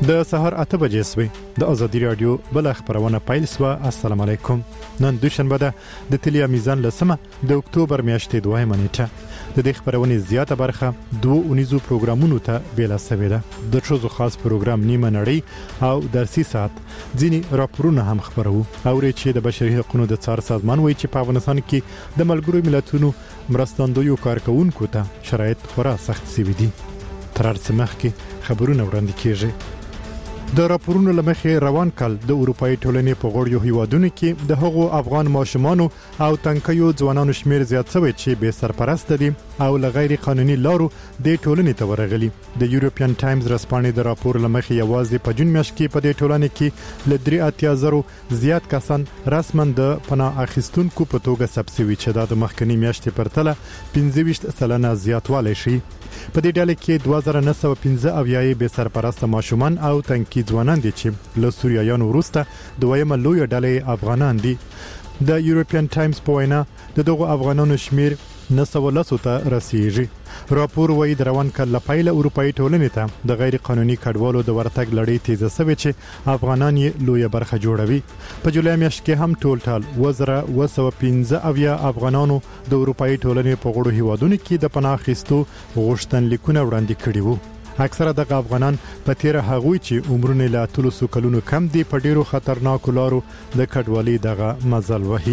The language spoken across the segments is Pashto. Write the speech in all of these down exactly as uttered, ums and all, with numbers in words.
د سهار اته بجې سوي د ازادي رادیو بل خبرونه پیل سو. السلام علیکم. نن دوشنبه ده د تلیا میزان لسمه د اکتوبر میاشتې دویمه نیټه. د دې خبرونه زیاته برخه دوه اونیزو پروګرامونو ته بیل سوي ده. د شوزو خاص پروګرام نیمه نړۍ او درسي ساعت ځینی راپورونه هم خبرو او چې د بشري حقوقو د څار سازمان وایي چې په افغانستان کې د ملګرو ملتونو مرستندویو کارکونکو ته شرایط خورا سخت سوي دي. تر څه مخکې خبرونه وړاندې کیږي. د راپورونو لمخې روان کال د اروپאי ټولنې په غړیو هیوادونو کې د هغو افغان ماشومانو او تنکیو ځوانانو شمیر زیات شوی چې به سرپرست دي او لغیر قانوني لارو د ټولنې ته ورغلي. د یورپین ټایمز رسپانې د راپور لمخې یوازې په جون میاشت کې په دې ټولنې کې ل درې اتیا زرو زیات کسان رسمن د پناه اخیستونکو په توګه ثبت شوي چې د مخکنی میاشتې پرتله پنځه ویشت سلنه زیاتوالی شي. په دې ډله کې دوه زره نه سوه پنځه اویا به سرپرست ماشومان او تنکی ځوانان دي چې له سوریایانو وروسته دویمه لویه ډله افغانان دي. د یورپین ټایمز په وینا د دغو افغانانو شمیر نه سوه لسو ته رسیږي. راپور وایي د روان کال لپاره اروپאי ټولنې ته د غیر قانوني کډوالو د ورتګ لړۍ تیزه شوې چې افغانان یې لویه برخه جوړوي. په جولای میاشت کې هم ټول ټال وزره دوه سوه پنځه اویا افغانانو د اروپאי ټولنې په غړو هیوادونو کې د پناه اخیستو غوښتنلیکونه وړاندې کړي وو. اکثره د افغانان په تیر هغوی چې عمرونه لا تلوسو کلونو کم دي په ډیرو خطرناکو لارو د کډوالۍ دغه مزل وهي.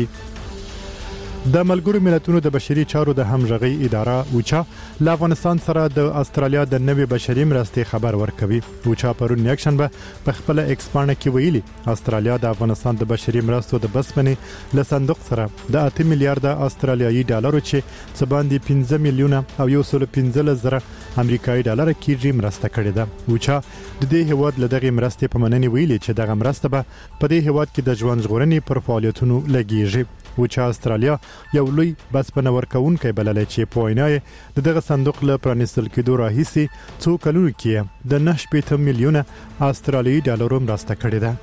د ملګرو ملتونو د بشري چارو د همغږي اداره اوچا له افغانستان سره د استرالیا د نوې بشري مرستې خبر ورکوي. اوچا پرون یکشنبه په خپل ایکس پاڼه کې ویلي استرالیا د افغانستان د بشري مرستو د بسپنې له صندوق سره د اته میلیارډ استرالیایي ډالرو چې څه باندې پنځه میلیونه او یو سل پنځه زره امریکایي ډالر کېږي مرسته کړې ده. اوچا د دې هیواد له دغه مرستې په مننې ویلي چې دغه مرسته به په دې هیواد کې د ژوند ژغورنې پر فعالیتونو لګیږي. اوچا استرالیا یو لوی بسپنه ورکوونکی بللی چې په وینا د دغه صندوق له پرانیستل کېدو راهیسې څو کلونو کې د نه شپېته میلیونه استرالیایي ډالرو مرسته کړې ده.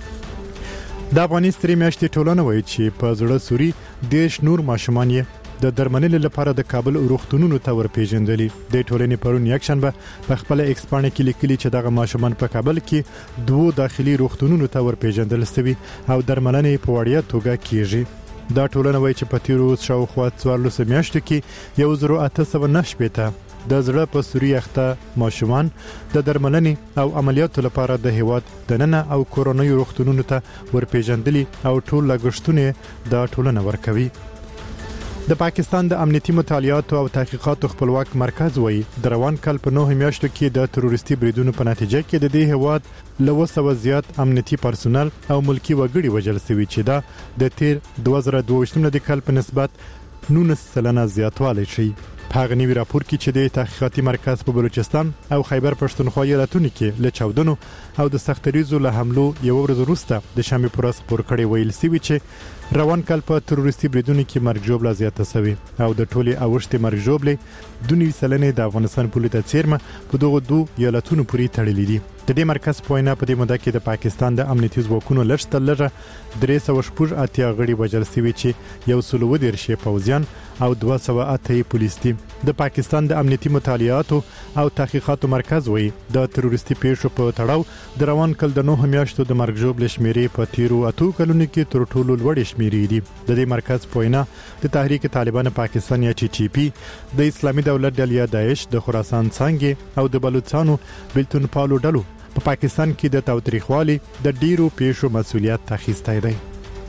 د افغاني سترې میاشتې ټولنه وایي چې په زړه سوري دېرش نور ماشومان یې د درملنې لپاره د کابل روغتونونو ته ورپېژندلي. د ټولنې پرون یکشنبه په خپل ایکس پاڼه کې لیکلي چې دغه ماشومان په کابل کې دوه داخلي روغتونونو ته ورپېژندل شوي او درملنې په وړیا توګه کیږي. دا ټولنه وایي چې په تیرو شاوخوا څوارلسو میاشتو کې یو زرو اته سوه نه شپېته د زړه په سوري اخته ماشومان د درملنې او عملیاتو لپاره د هیواد دننه او کورونی روغتونونو ته ورپېژندلي او ټول لګښتونه دا ټولنه ورکوي. د پاکستان د امنیتي مطالعاتو او تحقیقاتو خپلواک مرکز وایي د روان کال په نهه میاشتو کې د تروریستي بریدونو په نتیجه کې د دې هیواد له اوه سوه زیات امنیتي پرسونل او ملکی وګړي وژل شوي چې دا د تیر دوه زره دوه ویشتم د کال په نسبت نولس سلنه زیاتوالی شي. په هغه نوي راپور کې چې د تحقیقاتي مرکز په بلوچستان او خیبر پښتونخوا ایالتونو کې له چاودنو او د سختریزو له حملو یو ورځ وروسته د شنبې په ورځ خپور کړی ویل شوي چې روان کال په تروریستي بریدونو کې مرګ ژوبله زیاته شوې او د ټولې اوښتې مرګ ژوبلې دوه نوي سلنې د افغانستان په لور څیرمه په دغو دوه ایالتونو پورې تړلې دي. د دې مرکز په وینا په دې موده کې د پاکستان د امنیتي ځواکونو لږ تر لږه درې سوه شپږ اتیا غړي وژل شوي چې یو سل اووه دېرش یې پوځیان او دوه سوه اته یې پولیس دي. د پاکستان د امنیتي مطالعاتو او تحقیقاتو مرکز وایي د تروریستي پیښو په تړاو د روان کال د نهه میاشتو د مرګ ژوبلې شمیرې په تیرو اتو کلونو کې تر ټولو لوړې شمیرې دي. د دې مرکز په وینا د تحریک طالبان پاکستان یا ټي ټي پی د اسلامي دولت ډلې داعش د خراسان څانګې او د بلوچستانو بلتون پالو ډلو په پاکستان کې د تاوتریخوالي د ډیرو پیښو مسولیت اخیستی دی.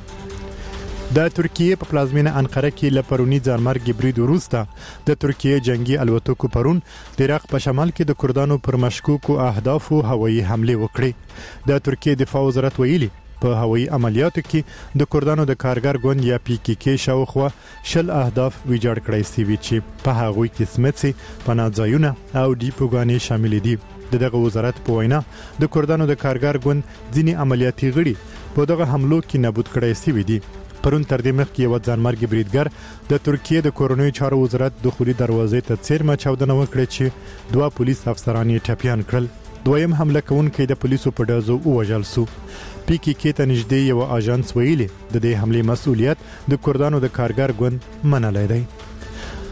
د ترکیه په پلازمینه انقره کې له پرونی ځانمرګي برید وروسته د ترکیه جنگي الوتکو پرون د عراق په شمال کې د کردانو پر مشکوکو اهدافو هوایي حمله وکړې. د ترکیه دفاع وزارت ویلي په هوایي عملیاتو کې د کردانو د کارګر ګوند یا پی کی کی شاوخوا شل اهداف ویجاړ کړی شوي چې په هغوی کې سمڅې، پناه ځایونه او ډیپوګانې شامل دي. د دغه وزارت په وینا د کردانو د کارګر ګوند ځینی عملیاتي غړي په دغه حملو کې نابود کړی شوي دي. پرون تر دې مخکې یو ځانمرګي بریدګر د ترکیه د کورونی چارو وزارت دخولي دروازې ته څیرمه چاودنه وکړه چې دوه پولیس افسران یې ټپیان کړل. دویم حمله کوونکی د پولیسو په ډزو ووژل شو. پی کی کی ته نږدې یو اژانس ویلي د دې حملې مسؤلیت د کردانو د کارګر ګوند منلی دی.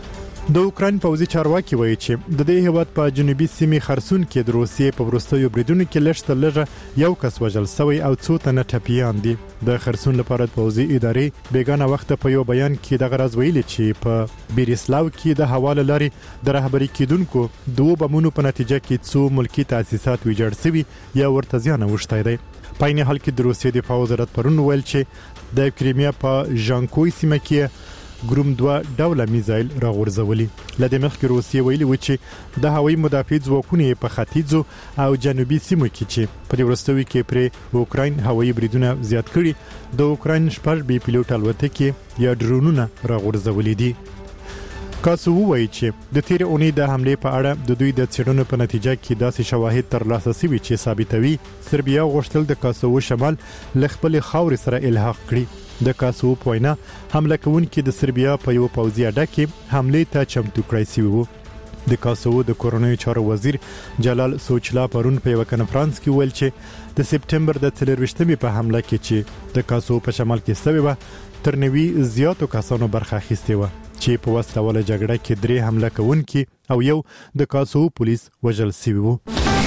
د اوکراین پوځي چارواکي وایي چې د دې هیواد په جنوبي سیمې خرسون کې د روسیې په وروستیو بریدونو کې لږ تر لږه یو کس وژل شوی او څو تنه ټپیان دي. د خرسون لپاره پوځي ادارې بیګانه وخت په یو بیان کې د غرض ویلي چې په بیریسلاو کې د حواله لري د رهبری کېدونکو دوه بمونو په نتیجه کې څو ملکی تاسیسات ویجاړ شوي یا ورته زیان اوښتی دی. په عین حال کې د روسیې دفاع وزارت پرون ویل چې د کریمیا په ژانکوی سیمه کې ګروم دوه ډوله میزایل راغورځولي. لدې مخکې روسیې ویلي و چې د هوایي مدافع ځواکونو په ختیځو او جنوبي سیمو کې چې په وروستیو کې پر اوکراین هوایي بریدونه زیات کړي د اوکراین شپږ بي پیلوټ الوتکې یا ډرونونه راغورځولي دي. کاسو وایي چې د تیر اونۍ د حمله په اړه د دوی د څېړنو په نتیجه کې داسې شواهد ترلاسه شوي چې ثابتوي سربیا غوښتل د کاسو شمال ل خپل خاور سره الحاق کړي. د کاسو په وینا حمله کوونکي د سربیا په یو پوځي اډه کې حمله ته چمتو کړی شوی وو. د کاسو د کورونای چارو وزیر جلال سوچلا پرون په یو کنفرانس کې ویل چې د سپټمبر د څلرويشتمې په حمله کې چې د کاسو په شمال کې شوی و تر نوي زیاتو کسانو برخه اخیسته و چې په وسله ولا جګړه کې درې حمله کوونکي او یو د کاسو پولیس وژل شوی وو.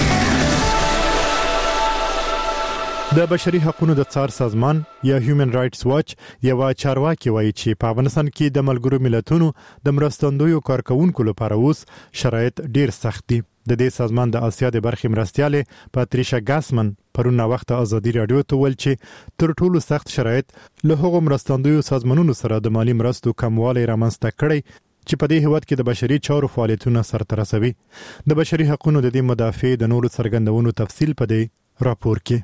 د بشري حقوقو د څار سازمان یا هیومن رائټس واچ یو چارواکي وایي چې په افغانستان کې د ملګرو ملتونو د مرستندویو کارکونکو لپاره اوس شرایط ډیر سخت دي. د دې سازمان د اسیا د برخې مرستياله پاتریشا ګاسمن پرونه وخت ازادي رادیو ته ویل چې تر ټولو سخت شرایط له هغو مرستندویو سازمانونو سره د مالی مرستو کموالی رامنځته کړي چې په دې هیواد کې د بشري چارو فعالیتونه سرته رسوي. د بشري حقوقو د دې مدافع د نورو څرګندونو تفصیل په دې راپور کې.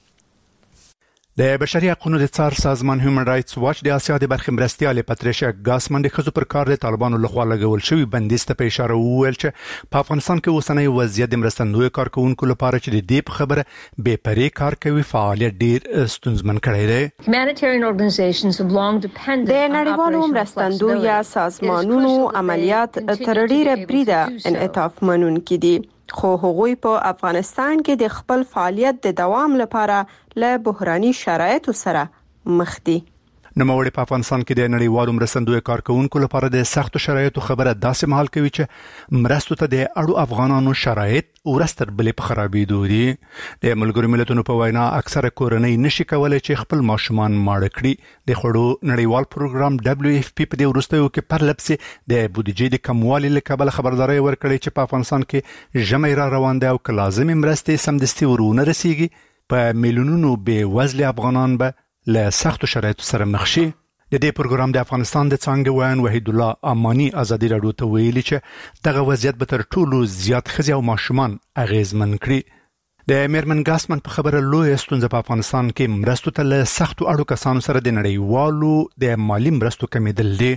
د بشري حقوقو د څار سازمان هیومن رائټس واچ د اسیا د برخې مرستياله پاتریشا ګاسمن د خزو پر کار د طالبانو لخوا لګول شوی بندیز ته په اشاره وویل چې په افغانستان کې اوسنۍ وضعیت د مرستندوی کارکونکو لپاره چې د دې په خبره بې پرې کار کوي فعالیت ډیر ستونزمن کړی دی. د نړیوالو مرستندوی یا سازمانونو عملیات تر ډیره بریده انعطاف منونکي دي، خو هغوی په افغانستان کې د خپل فعالیت د دوام لپاره له بحراني شرایطو سره مخ دي. نوموړي په افغانستان کې د نړیوالو مرستندوی کارکونکو لپاره د سختو شرایطو خبره داسې مهال کوي چې مرستو ته د اړو افغانانو شرایط ورستر بلې په خرابېدو دي. د ملګرو ملتونو په وینا اکثره کورنۍ نشي کولای چې خپل ماشومان ماړه کړي. د خوړو نړیوال پروګرام دبليو اف پی په دې وروستیو کې پرلپسې د بودیجې د کموالي له کبله خبرداري ورکړي چې په افغانستان کې ژمي را روان دي او که لازمي مرستې سمدستي ورونه رسیږي په میلیونونو بې وزله افغانان به له سختو شرایطو سره مخ شي. د دې پروګرام د افغانستان د څنګه وایي وحید الله امانی ازادي راډیو ته ویلي چې دغه وضعیت به تر ټولو زیات ښځې او ماشومان اغیزمن کړي. د میرمن ګاسمن په خبره لوی ستونزه په افغانستان کې مرستو ته له سختو اړو کسانو سره د نړیوالو د مالی مرستو کمیدل دي.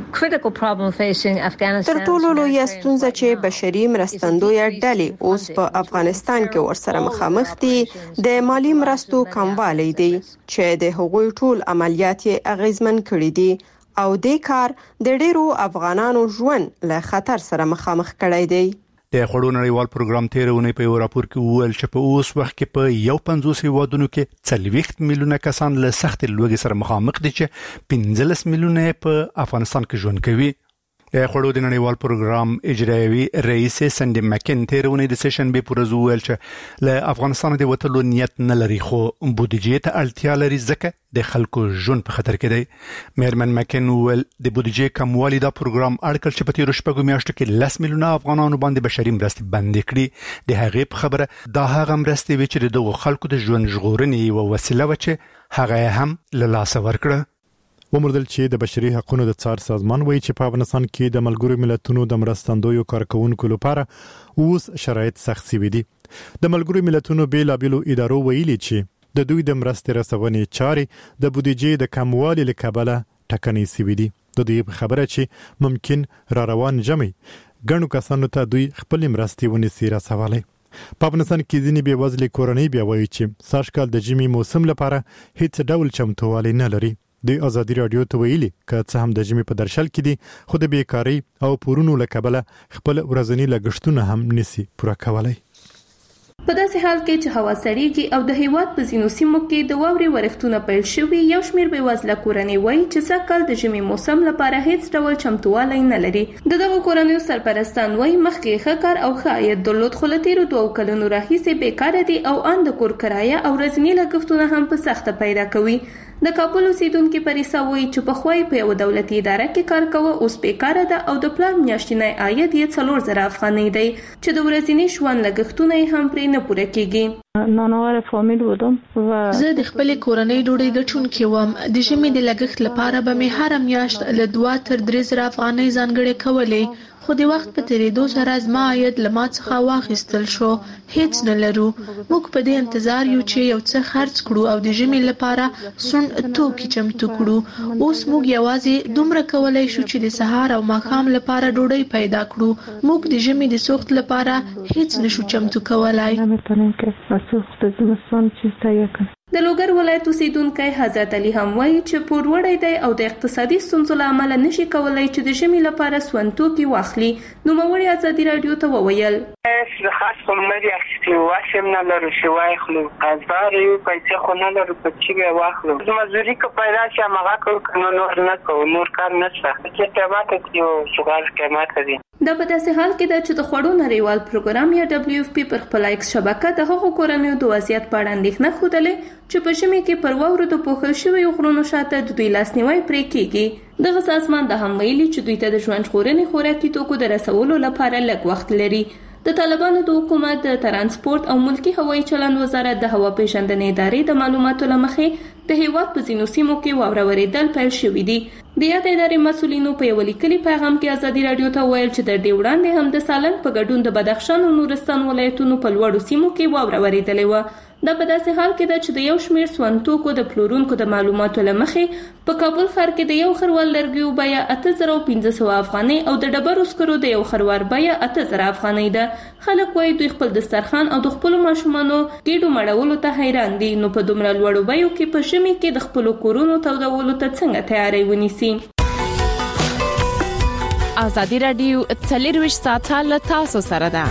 تر ټولو لوی ستونزه چې بشري مرستندوی ډلې اوس په افغانستان کې ورسره مخامخ دي د مالی مرستو کموالی دی چې د هغوی ټول عملیات یې اغیزمن کړي دي او د کار د ډیرو افغانانو ژوند له خطر سره مخامخ کړی دی. د خوړو نړیوال پروګرام تیرونه په یو راپور کې وویل چې په اوس وخت کې په یو پنځوس هیوادونو کې څلوېښت میلیونه کسان له سخت لوږې سره مخامخ دي چې پنځلس میلیونه په افغانستان کې ژوند کوي. د خوړو د نړیوال پروګرام اجرایوي رئیس سندي مکن تیرونه د سیشن به پرز ویل چې له افغانستان د وټلو نیت نه لري خو بودیجې ته اړتیا لري ځکه د خلکو ژوند په خطر کې دی. میرمن مکن ویل د بودیجې کموالی دا پروګرام اړکل چې په تیر شپږو میاشتو کې لس میلیونه افغانانو باندې بشري مرستې بند کړي. د هغې په خبره دا هغه مرستې وی چې دغه خلکو د ژوند ژغورنې او وسیله و چې هغه هم له لاس ورکړه. ومردل چې د بشري حقوقو د څار سازمان وایي چې په افغانستان کې د ملګرو ملتونو د مرستندویو کارکونکو لپاره اوس شرایط سخت شوي دي. د ملګرو ملتونو بیلابېلو ادارو ویلي چې د دوی د مرستې رسونې چارې د بودیجې د کموالي له کبله ټکنۍ شوي دي. د دې خبره چې ممکن را روان جمع ګڼو کسانو ته دوی خپل مرستې ونیسي رسولای. په افغانستان کې ځینې بې وزلې کورنۍ بیا وایي چې سږکال د ژمي موسم لپاره هیڅ ډول چمتووالی نه لري. د ازادي راډیو ته ویلي که څه هم د ژمي په درشل کې دي خو د بیکاری او پورونو له کبله خپل ورځنی لګښتونه هم نسی پوره کولای. په داسې حال کې چې هوا سړیږي او د هیواد په ځینو سیمو کې د واورې ورښتونه پیل شوي، یو شمېر بېوزله کورنۍ وایي چې سږکال د ژمي موسم لپاره هیڅ ډول چمتووالی نه لري. د دغو کورنیو سرپرستان وایي مخکې ښه کار او ښه عاید درلود، خو له تېرو دوو کلونو راهیسې بېکاره دي او ان د کور کرایه او ورځني لګښتونه هم په سخته پیدا کوي. د کابل اوسیدونکي پریسا وایي چې پخوا یې په یوه دولتي اداره کې کار کوه، اوس بېکاره ده او د پلار میاشتنی عاید یې څلور زره افغانۍ دی چې د ورځني ژوند لګښتونه یې هم پرې نه پوره کېږي. نانواره فامیل بودم و زه د خپلې کورنۍ ډوډۍ ګټونکې وم. د ژمي د لګښت لپاره به مې هره میاشت له دوه تر درې زره افغانۍ ځانګړې کولې، خو د وخت په تیریدو سره زما عاید له ما څخه واخیستل شو. هیڅ نه لرو. موږ په دې انتظار یو چې یو څه خرڅ کړو او د ژمي لپاره سون توکي چمتو کړو. اوس موږ یوازې دومره کولای شو چې د سهار او ماښام لپاره ډوډۍ پیدا کړو. موږ د ژمي د سوخت لپاره هیڅ نشو چمتو کولای. د لوګر ولایت اوسیدونکی حضرت علي هم وایي چې پور وړی دی او د اقتصادي ستونزو له امله نشي کولای چې د ژمي لپاره سون توکي واخلي. نوموړي ازادي راډیو ته وویل خاص کوم مری اخیستي واسم نه لرو چې واخلو، ازبار یو پیسې خو نه لرو په چې واخلو. مزدوري که پیدا شي هغه کوو، نور نه کوو، نور کار نشته چې ټماټر یو شغال قیمت دي. دا په داسې حال کې ده چې د خوړو نړیوال پروګرام یا دبلیو اف پی پر خپل ایکس شبکه د هغو کورنیو د وضعیت په اړه اندېښنه ښودلې چې په ژمي کې پر واورو د پوښل شویو غرونو شاته د دوی لاسنیوی پرې کېږي. دغه سازمان د هم ویلي چې دوی ته د ژوند ژغورنې خوراکي توکو د رسولو لپاره لږ وخت لري. د طالبانو د حکومت د ترانسپورت او ملکی هوایي چلند وزارت د هوا پیژندنې ادارې د معلوماتو له مخې د هیواد په ځینو سیمو کې واوره ورېدل پیل شوي دي. د یادې ادارې مسؤلینو په یو لیکلي پیغام کې ازادي راډیو ته ویل چې د دې وړاندې هم د سالنګ په ګډون د بدخشان او نورستان ولایتونو په لوړو سیمو کې واوره ورېدلې وه. دا په داسې حال کې ده چې د یو شمېر سون توکو د پلورونکو د معلوماتو له مخې په کابل ښار کې د یو خروار لرګیو بیه اته زره پنځه سوه افغانۍ او د ډبرو سکرو د یو خروار بیه اته زره افغانۍ ده. خلک وایي دوی خپل دسترخوان او د خپلو ماشومانو ګېډو مړولو ته حیران دي، نو په دومره لوړو بیو کې په ژمي کې د خپلو کورونو تودولو ته څنګه تیاری ونیسي. ازادي راډیو څلرویشت ساعته له تاسو سره ده.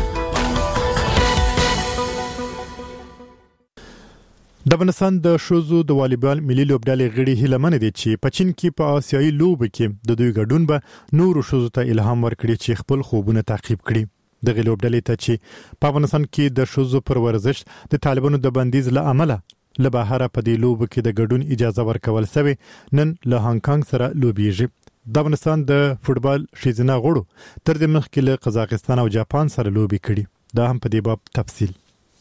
د افغانستان د ښځو د والیبال ملي لوبډلې غړي هیله من دي چې په چین کې په آسیایي لوبو کې د دوی ګډون به نورو ښځو ته الهام ورکړي چې خپل خوبونه تعقیب کړي. دغه لوبډلې ته چې په افغانستان کې د ښځو پر ورزش د طالبانو د بندیز له امله له بهر په دې لوبو کې د ګډون اجازه ورکول شوی، نن له هانګ کانګ سره لوبېږي. د افغانستان د فوټبال ښځینه غړو تر دې مخکې له قزاقستان او جاپان سره لوبې کړي. دا هم په دې باب تفصیل.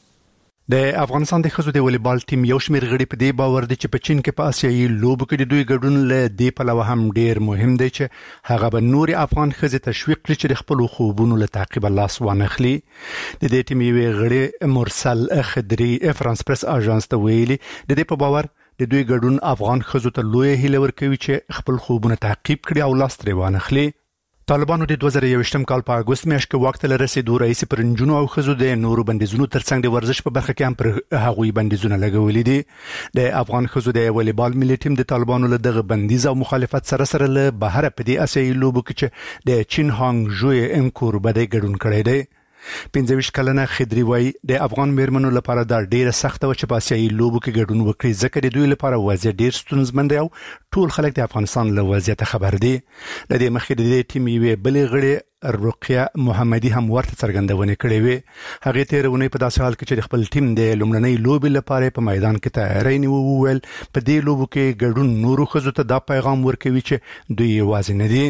د افغانستان د ښځو د والیبال ټیم یو شمېر غړي په دې باور دي چې په چین کې په آسیایي لوبو کې د دوی ګډون له دې پلوه هم ډیر مهم دی چې هغه به نور افغان ښځې تشویق کړي چې د خپل خوبونو له تعقیب لاس وانخلي. د دې ټیم یو غړي مرسل خدري فرانس پریس اژانس ته ویلي د دې په باور د دوی ګډون افغان ښځو ته لوی هیله ورکوي چې خپل خوبونه تعقیب کړي او لاس ترې وانخلي. طالبانو د دوه زره یوویشتم کال په اګوست میاشت کې وخت له رسیدو رئیس پر نجونو او ښځو د نورو بندیزونو ترڅنګ د ورزش په برخه کې هم پر هغوی بندیزونه لګولي دي. د افغان ښځو د والیبال ملي ټیم د طالبانو له دغه بندیز او مخالفت سره سره له بهر په دې آسیایي لوبو کې چې د چین هانګ جوی انکور بده ګډون کړی دی. پنځه ویشت کلنه خدري وایي د افغان میرمنو لپاره دا ډیره سخته و چې په آسیایي لوبو کې ګډون وکړي، ځکه د دوی لپاره وضعیت ډیر ستونزمن دی او ټول خلک د افغانستان له وضعیت خبر دي. د دې مخکې د دې ټیم یوې بلې غړي رقیه محمدي هم ورته څرګندونه کړې وې. هغه تیرونه په داسې حال کې چې خپل ټیم د لومړنۍ لوبې لپاره په میدان کې تیاری نیو وویل په دې لوبو کې ګډون نورو ښځو ته دا پیغام ورکوي چې دوی یوازې نه دي.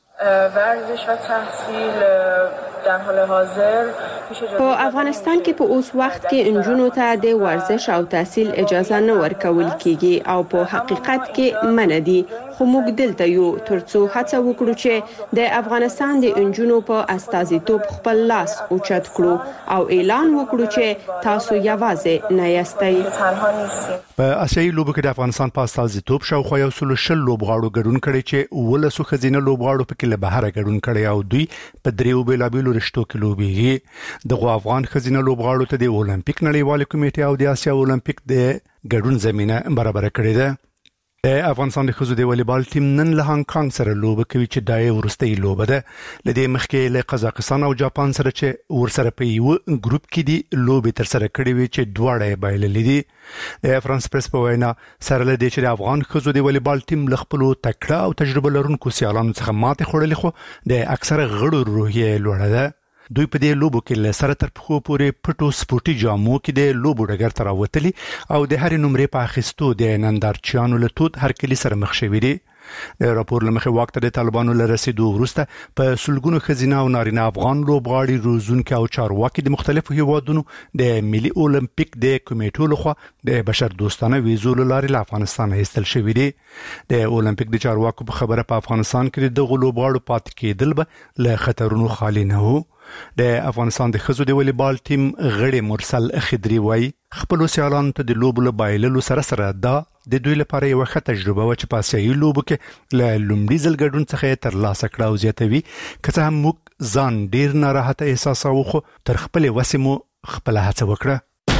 ورزش و تحصیل در حال حاضر په افغانستان کې په اوس وخت کې انجونو ته د ورزش او تحصیل اجازه نه ورکول کیږي او په حقیقت کې منع دي، خو موږ دلته یو ترڅو هڅه وکړو چې د افغانستان د انجونو په استازیتوب خپل لاس اوچت کړو او اعلان وکړو چې تاسو یوازې نه یاستئ. په آسیایي لوبو کې د افغانستان په استازیتوب شاوخوا یو سل شل لوبغاړو ګډون کړي چې ولسو خزینه لوبغاړو په کې له بهر ګډون کړي او دوی په دریو بیلابیلو رشتو کې لوبېږي. دغه افغان خزینه لوبغاړو ته د اولمپیک نړیوال کمیټې او د آسیا اولمپیک د ګډون زمينه برابر کړې ده. د افغانستان د ښځو د والیبال ټیم نن له هانګ کانګ سره لوبه کوي چې دای ورستۍ لوبه ده. لدې مخکې له قزاقستان او جاپان سره چې ورسره په یو ګروپ کې دي لوبې تر سره کړې وي چې دواړه یې بایللې دي. د فرانس پریس په وینا سره له دې چې د افغان ښځو د والیبال ټیم له خپلو تکړه او تجربه لرونکو سیالانو څخه ماتې خوړلې خو د اکثره غړو روحیه لوړه ده. دوی په دې لوبو کې له سره تر پخو پورې پټو سپورتي جامو کې د لوبو ډګر ته راوتلي او د هرې نمرې په اخیستو د نندارچیانو له تود هرکلي سره مخ شوي دي. د راپور له مخې واک ته د طالبانو له رسیدو وروسته په سلګونو ښځینه او نارینه افغان لوبغاړي روزونکي او چارواکي د مختلفو هیوادونو د ملي اولمپیک د کمیټو لخوا د بشر دوستانه ویزو له لارې له افغانستان ایستل شوي دي. د اولمپیک د چارواکو په خبره په افغانستان کې د لوبغاړو پاتې کېدل به له خطرونو خالي نه وو. د افغانستان د ښځو د والیبال ټیم غړي مرسل خضري وایي خپل سیالانو ته د لوبو له بایللو سره سره دا د دوی لپاره یو ښه تجربه و چې په آسیایي لوبو کې له لومړي ځل ګډون څخه ترلاسه کړه او زیاتوي که څه هم موږ ځان ډیر ناراحته احساسوو خو تر خپلې وسې مو خپله هڅه وکړه.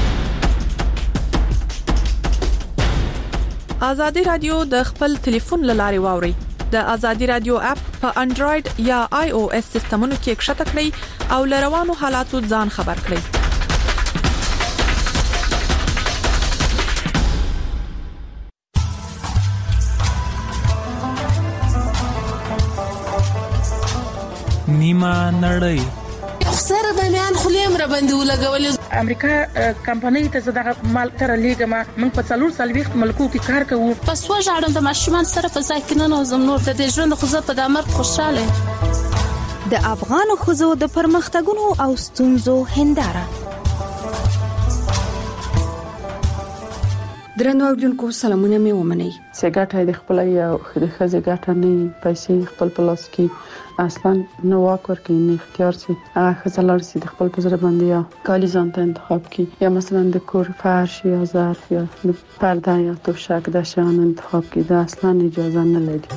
ازادي رادیو د خپل ټلیفون له لارې واوري. د ازادي رادیو اپ په انډراید یا آی او اس سیستمونو کې کښته کړئ او له روانو حالاتو ځان خبر کړئ. نیمه نړۍ سره د میان خلیم را باندې ولګول. امریکا کمپنۍ ته زړه مال تر لیګما موږ په څلور سالويخت ملکو کې کار کوو. پس وژاړم د ماشومان سره په ځکه نه زم نور د دې ژوند خو زه په دمر خوشاله. د افغان خزو د پرمختګونو او ستونزو هنداره. درنو اوریدونکو سلامونه مې ومنئ. سګټه د خپل یو د خزې ګټه نه پیسې خپل پلاس کې اصلا نو واک ورکې نه اختیار سي هغه خزلار سي د خپل پزره باندې یا کالی ځان ته انتخاب کی یا مثلا د کور فرش یا ظرف یا د پرده یا توشک د شان انتخاب کی دا اصلا اجازه نه لري.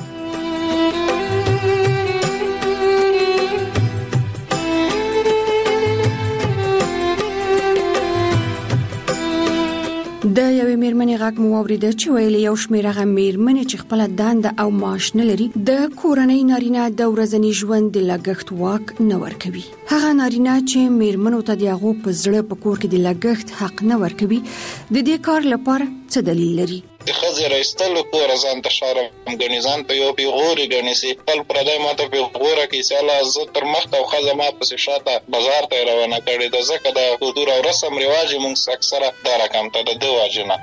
د یوې میرمنې غږ مو واوریده چې ویلي یو شمېر هغه میرمنې چې خپل دنده او معاش نه لري د کورنۍ نارینه د ورځني ژوند د لګښت واک نه ورکوي. هغه نارینه چې میرمنو ته د هغو په زړه په کور کې د لګښت حق نه ورکوي د دې کار لپاره څه دلیل لري؟ د خزې راستلو کور ځان ته شارم غنیزان په یو پیغوري غنیسي خپل پردای ماته پیغوره کې سالا ز تر مخ او خزه ما په شاته بازار ته روانه کړي د زکه د حضور او رسم رواج موږ اکثره دا رقم ته د واجنه.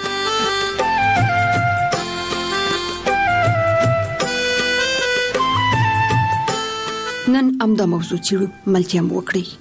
نن امدا موضوع چیرو ملتیم وکړي.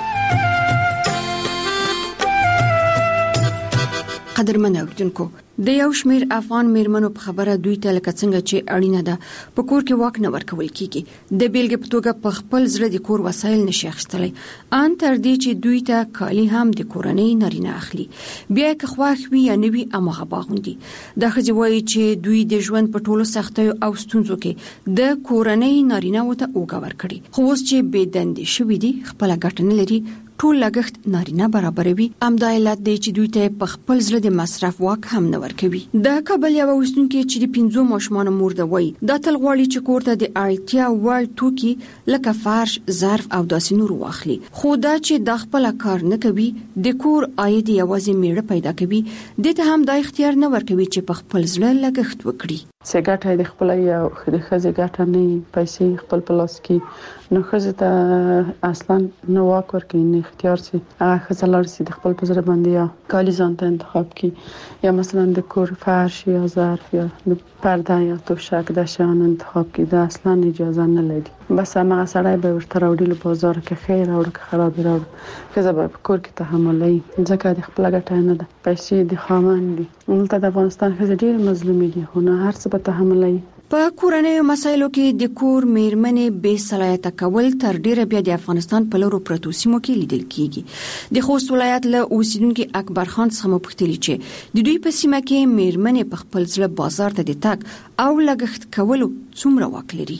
قدرمن اوریدونکو د یو شمیر افغان میرمنو په خبره دوی ته لکه څنګه چې اړینه ده په کور کې واک نه ورکول کیږي د بیلګې په توګه په خپل زړه د کور وسایل نشي اخیستلی ان تر دې چې دوی ته کالی هم د کورنۍ نارینه اخلي بیا که خواخ وي یا نوي امغه باغوندي د ښځې وایي چې دوی د ژوند په ټولو سختیو او ستونزو کې د کورنۍ نارینه وته اوګه ورکړي خو اوس چې بې دندې شوي دي خپل ګټه نه لري ټول لګښت نارینه برابروي امدا علت دی چې دوی ته په خپل زړه د مصرف واک هم نه ورکوي. د کابل یو وستونکو چې د پنځو ماشومان مور ده وای د تل غواړي چې کور ته د اړتیا وړ توکي لکه فرش ظرف او داسې نور واخلي خو دا چې د خپل کار نه کوي د کور عاید یوازې میړه پیدا کوي د ته هم د اختیار نه ورکوي چې په خپل زړه لګښت وکړي. سګټه د خپل یو د خزې ګټه نه پیسې خپل پلاس کې نو خزې ته اصلا نو واک ورکې نه اختیار سي هغه خزلار سي د خپل پزره باندې یا کالی ځان ته انتخاب کی یا مثلا د کور فرش یا ظرف یا د پرده یا توشک د شان انتخاب کی دا اصلا اجازه نه لري. بس هغه سړی به ورته راوړي له بازار کې خیر او که خراب راوړي خزه به په کور کې تحملي ځکه د خپل ګټه نه ده پیسې د خامان دي ولته د افغانستان خزه ډیر مظلومي دي خو نه هر څه په تحملي. په کورنۍ مسایلو کې د کور میرمنې بې صلاحیت کول تر ډیره بیا د افغانستان په لورو پروتو سیمو کې لیدل کیږي. د خوست ولایت له اوسیدونکو اکبر خان څخه مو پوښتنه چې د دوی په سیمه کې میرمنې په خپل ځل بازار ته د تک او لګښت کولو څومره واک لري.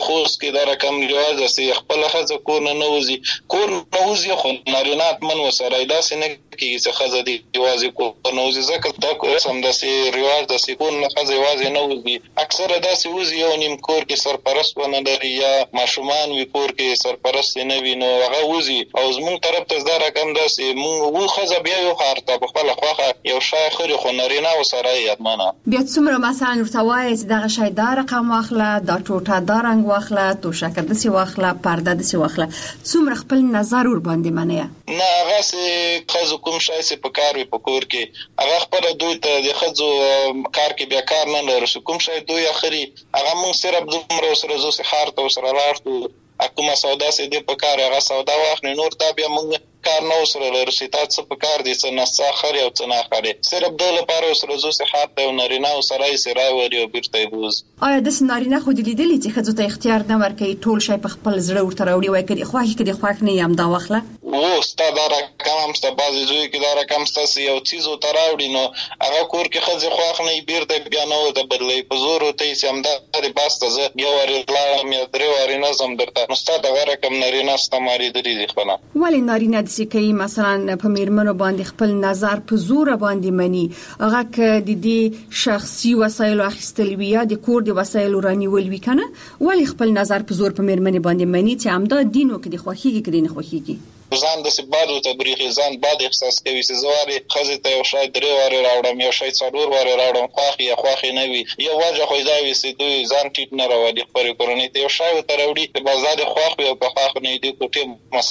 خوست کې دا رقم رواج داسې خپل ښځه کور نه نوځي کور نوځي خو نارینات من وسره داسې نه کېږي چې ښځه دې یوازې کور نوځي ځکه دا رسم داسې رواج داسې کور نه ښځه یوازې نه وځي اکثره داسې وځي یو نیم کور کې سرپرست ونه لري یا ماشومان وي کور کې سرپرست نه وي نو هغه وځي او زموږ طرف ته دا رقم داسې موږ و ښځه بیا یو ښار ته په خپله خوښه یو شی خوري خو نارینه ورسره یې یادمنه بیا څومره مثلا ورته وایي چې دغه شی دا رقم واخله دا ټوټه دا رنګ واخله توشکه داسې واخله پرده داسې واخله څومره خپل نظر ور باندې منې نه هغسې ښځو کوم شی چې په کار وي په کور کې هغه خپله دوی ته د ښځو کار کې بیا کار نه لرو چې کوم شی دوی اخري هغه موږ صرف دومره ورسره ځو چې ښار ته ورسره لاړ شو کومه سودا چې دی په کار هغه سودا واخلي نور دا بیا موږ کار نه ورسره لرو چې تا څه په کار دي څه نسخه اخلي او څه نه اخلي صرف دې لپاره ورسره ځو چې ښار ته یو نارینه ورسره یې چې راولي او بېرته یې بوځي آیا داسې نارینه خو دې لیدلي چې ښځو ته اختیار نه ورکوي ټول شی په خپل زړه ورته راوړي وایي که دې خوښ که دې خوښ نه یې همدا واخله و ستا دا رقم هم ستا بعضې زوی کې دا رقم ستاسې یو څیز ورته راوړي نو هغه کور کې ښځې خوښ نه وي بېرته بیا نه ورته بدلوي په زور ورته وایي چې همدا دې بس ته زه یو وارې لاړم یا درې وارې نه ځم درته نو ستا دغه رقم نارینه ستا مارېدلي دي خپله ولې نارینه داسې کوي مثلا په میرمنو باندې خپل نظر په زور باندې مني هغه که د دې شخصي وسایلو اخیستل وي یا د کور د وسایلو رانیول وي کنه ولې خپل نظر په زور په میرمنې باندې مني چې همدا دینو کې د خوښیږي کې نه خوښیږي ځان داسې باد ورته بریښي ځان باد احساس کوي چې زه وارې ښځې ته یو شی درې وارې راوړم یو شی څلور وارې راوړم خوښ یا خوښې نه وي یو وجه خو یې دا وي چې دوی ځان ټیټ نه راولي خپلې کورنۍ ته یو شی ورته راوړي چې بس دا دې خوښ وي او که خوښ نه وي دې کوټې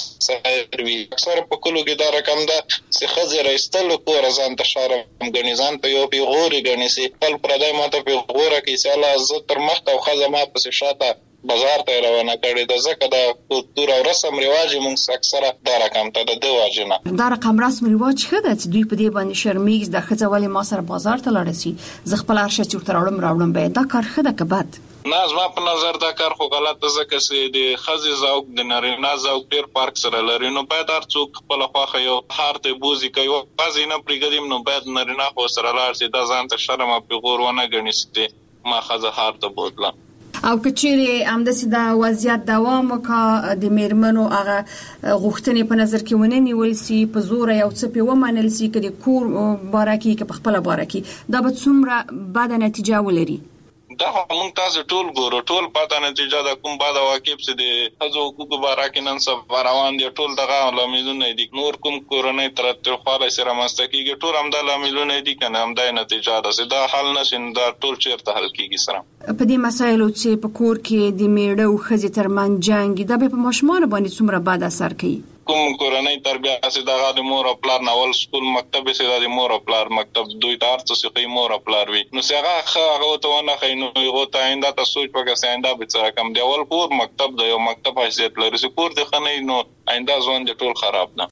مسایل وي اکثره په کلو کې دا رقم ده چې ښځې را ایستلو کوره ځان ته شرم ګڼي ځان ته یو پیغورې ګڼي چې خپل پردی ما ته پیغوره کوي چې الله زه تر مخته او ښځه ما پسې شاته بازار ته روانه کړي د ځکه د کلتور او رسم رواج موږ اکثره دا رقم ته د دې وجه نه دا رقم رسم رواج ښه ده چې دوی په دې باندې شرمېږي د ښځه ولې ما سره بازار ته لاړه سي زه خپل هر شی چې ورته راوړم راوړم به دا کار ښه ده که بد نه زما په نظر دا کار خو غلط ده ځکه چې د ښځې ذوق د نارینه ذوق ډېر فرق سره لري نو باید هر څوک خپله خوښه یو ښار ته بوځي که یوازې نه پرېږدي نو باید نارینه خو سره لاړ شي دا ځان ته شرم او پیغور ونه ګڼي چې ما ښځه ښار ته بوتلم او که چیرې همداسې دا وضعیت دوام وکړه د میرمنو هغه غوښتنې په نظر کې ونه نیول سي په زوره یو څه پې ومنل سي که د کور باره کې که په خپله باره کې دا به څومره بده نتیجه ولري دا موږ تاسو ټول ګورو ټول پته نتیجه د کوم بعد واقعب سي د ښځو حقوقو باره کې نن سبا روان دي ټول دغه لاملونه دي نور کوم کورنۍ ترتیبخوالی سره رامنځته کېږي ټول همدا لاملونه دي که نه همدا نتیجه ده چې دا حل نه شي دا ټول چېرته حل کېږي سره په دې مسایلو چې په کور کې د میړه او ښځې ترمنځ جنګ دا به په ماشومانو باندې څومره بد اثر کوي کوم کورنۍ تربیه چې دغه د مور او پلار نه اول سکول مکتب چې د مور او پلار مکتب دوی ته هر څه چې مور او پلار وي نو چې هغه ښه هغه ته ونه ښایي نو هغو ته آینده ته سوچ وکړه چې آینده به څه رقم دی اول کور مکتب د یو مکتب حیثیت لري چې کور دې ښه نه وي نو آینده ژوند دې ټول خراب ده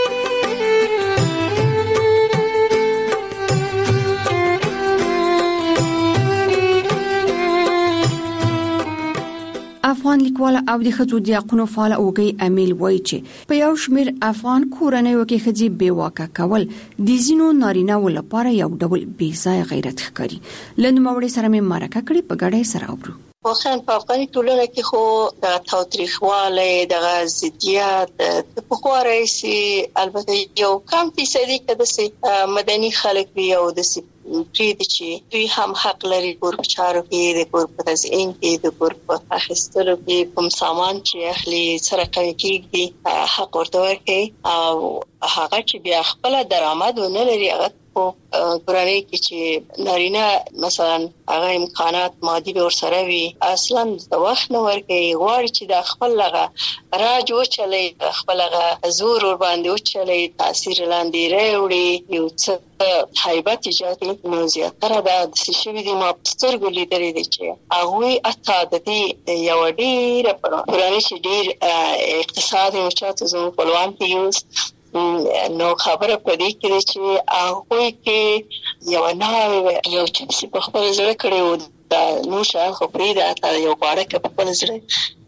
افغان لیکوال او د ښځو د حقونو فعال اوږی امیل وایي چې په یو شمېر افغان کورنیو کې ښځې بې واکه کول د ځینو نارینه‌و لپاره یو ډول بې ځایه غیرت ښکاري له نوموړي سره مې مرکه کړې په ګډه یې سره اورو واقعا په افغاني ټولنه کې خو د تاوتریخوالی دغه ضدیت د پخوا راهیسې البته یو کم فیصدي که داسې مدني خلک وي او داسې پرېږدي چې دوی هم حق لري کور په چارو کې د کور په تزیین کې د کور په اخیستلو کې کوم سامان چې اخلي څه رقم کېږدي حق ورته ورکوي او هغه چې بیا خپله درآمد ونه لري هغه په کورنۍ کې چې نارینه مثلا هغه امکانات مادي به ورسره وي اصلا د وخت نه ورکوي غواړي چې د خپل هغه راج وچلوي خپل هغه زور ور باندې وچلوي تاثیر لاندې راوړي یو څه هیبت ایجاد کړي نو زیاتره دا داسې شوي دي ما په سترګو لیدلي دي چې هغوی حتی د دې یوه ډېره کورنۍ چې ډېر اقتصاد یې چاته زموږ خپلوان کې یوز نو خبره په دې کې ده چې هغوی کې یوه نوې یو چیپس په خپل زړه کړی و دا نور شیان خو پرېږده حتی یو غواړه که په خپل زړه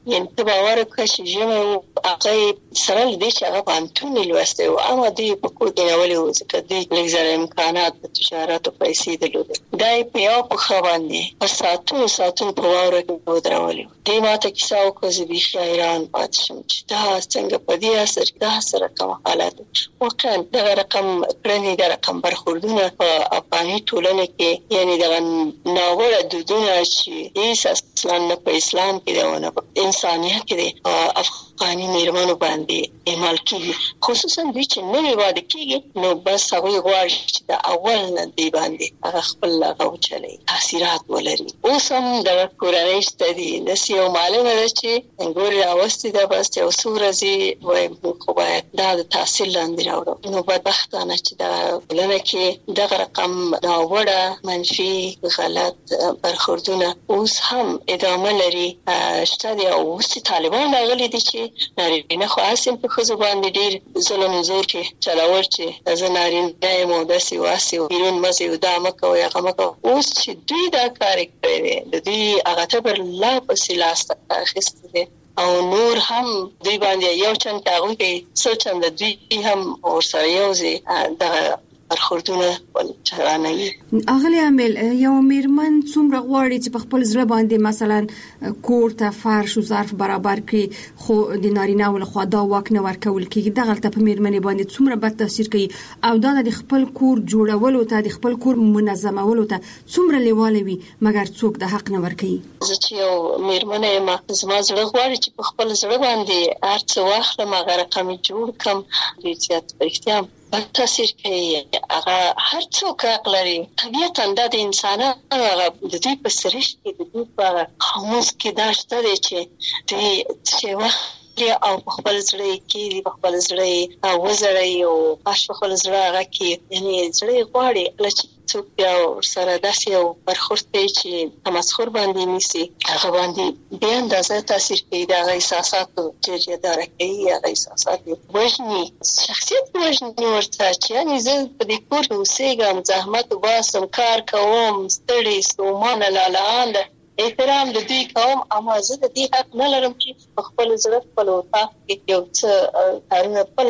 یعنی ته باور وکړه چې ژمه هغه سره دې چې هغه پانتون لوسته او اما دې په کور کې راولې و چې دې لږ امکانات د تجارت او پیسې درلودل دای په یو په خوانې په ساتونو ساتونو په واوره کې ودرولې دې ماته کیسه او کوزي به ایران پات شم چې دا څنګه په دې اثر دا سره کوم حالات وکړ دا رقم کړنی دا رقم برخوردونه په افغاني ټولنه کې یعنی دا ناوړه دودونه چې هیڅ اصلا نه په اسلام کې دونه انسانیت کې افغاني میرمنو باندې اعمال کیږي خصوصا دوی چې نوې واده کیږي نو بس هغه غواړي چې د اول نه دی باندې هغه خپل غوچلې تاثیرات ولري اوس هم د کورنۍ ستدي د سیو معلومه ده چې ګوري راوستي دا بس یو سورزي وای خو باید دا د تحصیل لاندې راوړو نو بدبختانه چې دا ولنه کې دغه رقم دا وړه منفي غلط برخوردونه اوس هم ادامه لري شته دی او چې طالبان راغلي دي چې نارینه خو اسیم په خزو باندې ډیر ظلم زور کې چلاول چې ځ نارینه مو د سیواسي او بیرون مزه او د مکه او هغه مکه اوس چې دوی دا کار کوي د دې هغه ته بر لا په سلاسته اخیسته او نور هم دوی باندې یو چن تاغوي کې سوچند دوی هم ورسره یوځي د برخوردونه ول چرانوي اغلی عامل یو میرمن څومره غواړي چې په خپل ځړ باندې مثلا کور ته فرش او ظرف برابر کړي خو د نارینه ول خو دا واک نه ورکول کیږي دغه ته په میرمنې باندې څومره بد تاثیر کوي او دا د خپل کور جوړولو ته د خپل کور منظمولو ته څومره لیوالوي مګر څوک د حق نه ورکوي زه چې یو میرمنې ما زما زړه غواړي چې په خپل ځړ باندې هرڅه واخلم هغه رقم جوړ کم د زیات پرختیا تاثیر کوي هغه هر څوک لري طبيعتا د انسانانو هغه د دې په سرش کې د دې په خاموش کې داشته دي چې د چې وخت او خپل ځړې کې د خپل ځړې او وزړې او خپل ځړې هغه کې یعنی ځړې غواړي چې څوک بیا سره داسې یو برخورد چې تمسخر باندې نیسي هغه باندې بیا اندازه تاثیر کوي د احساساتو چې داره کوي هغه احساسات وژني شخصیت وژني ورته چې یعنی زه په دې کور اوسېږم زحمت وباسم کار کوم ستړي ستومانه لالاند احترام د دې کوم اما زه د دې حق نه لرم چې خپل زړه خپل وتا کې یو څه کارونه خپل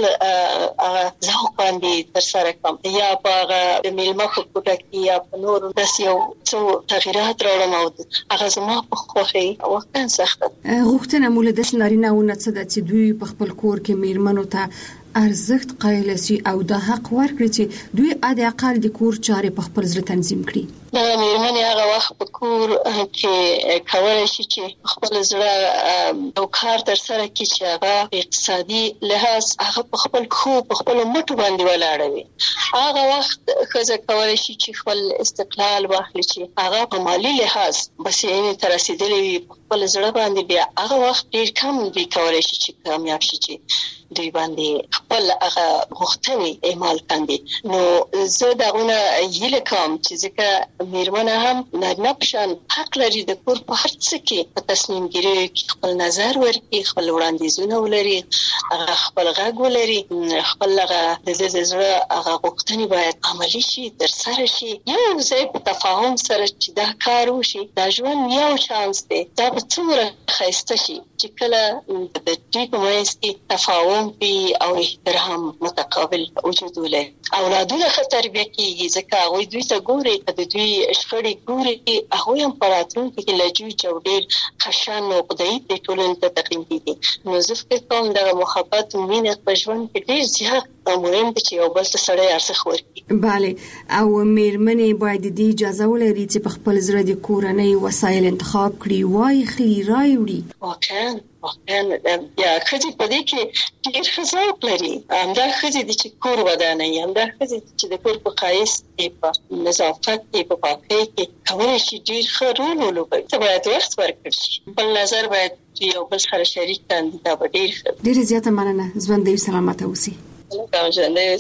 زه باندې تر سره کوم یا په د میلمه په کوټه کې یا په نور داسې یو څو تغیرات راوړم او هغه زما په خوښي وختن سخته غوښتنه موږ د نارینه او نه څه د چې دوی په خپل کور کې میرمنو ته ارزښت قایل سي او د حق ورکړي چې دوی د اقل د کور چارې په خپل ځړ تنظیم کړي دا میرمنې هغه وخت په کور کې کولای شي چې خپل زړه او کار تر سره کړي چې هغه اقتصادي لحاظ هغه په خپل خو په خپل مټو باندې ولاړوي هغه وخت خزه کولای شي چې خپل استقلال واخلي چې هغه په مالی لحاظ بس یې تر رسیدلې خپل زړه باندې بیا هغه وخت ډیر کم دی کولای شي چې کامیاب شي چې دوی باندې خپل هغه غوښتنې اعمال کاندي نو زه داونه هیله کوم چې ځکه میرمنه هم نه پشان حق لري د کور په هر څه کې په تصمیم ګیری کې خپل نظر ورکړي خپل وړاندیزونه ولري هغه خپل غږ ولري خپل هغه د زړه هغه غوښتنې باید عملی شي تر سره شي یو ځای په تفاهم سره چې دا کار وشي دا ژوند یو چانس دی دا به څومره ښایسته شي چې کله د دې په منځ کې تفاهم او احترام متقابل وجود ولري اولادونه خطر به کیږي ځکه هغه دوی ته ګوري د دوی شخړې ګوري هغه هم پراتون کې لجوي جوړل خشن او قدای د ټولنې ته تقدیم کیږي نو زه فکر کوم د محبت مینه په ژوند کې ډیر زیات مهم دي چې یو بل ته سره ارزښت ورکړي bale او میرمنې باید د اجازه ولري چې په خپل زړه د کورنۍ وسایل انتخاب کړي وای خلی راوړي واقعا واقعا یا خځې په دې کې ډېر خزاق لري همدا خځې د چې کور ودانه یې همدا خځې چې د کور په ښایست کې په نظافت کې په پاکۍ کې کولی شي ډېر ښه رول ولوبوي ته باید وخت ورکړي شي خپل نظر باید یو بل سره شریک کاندي دا به ډېر ښه ډېره زیاته مننه ژوند دې سلامته اوسي ژوند دې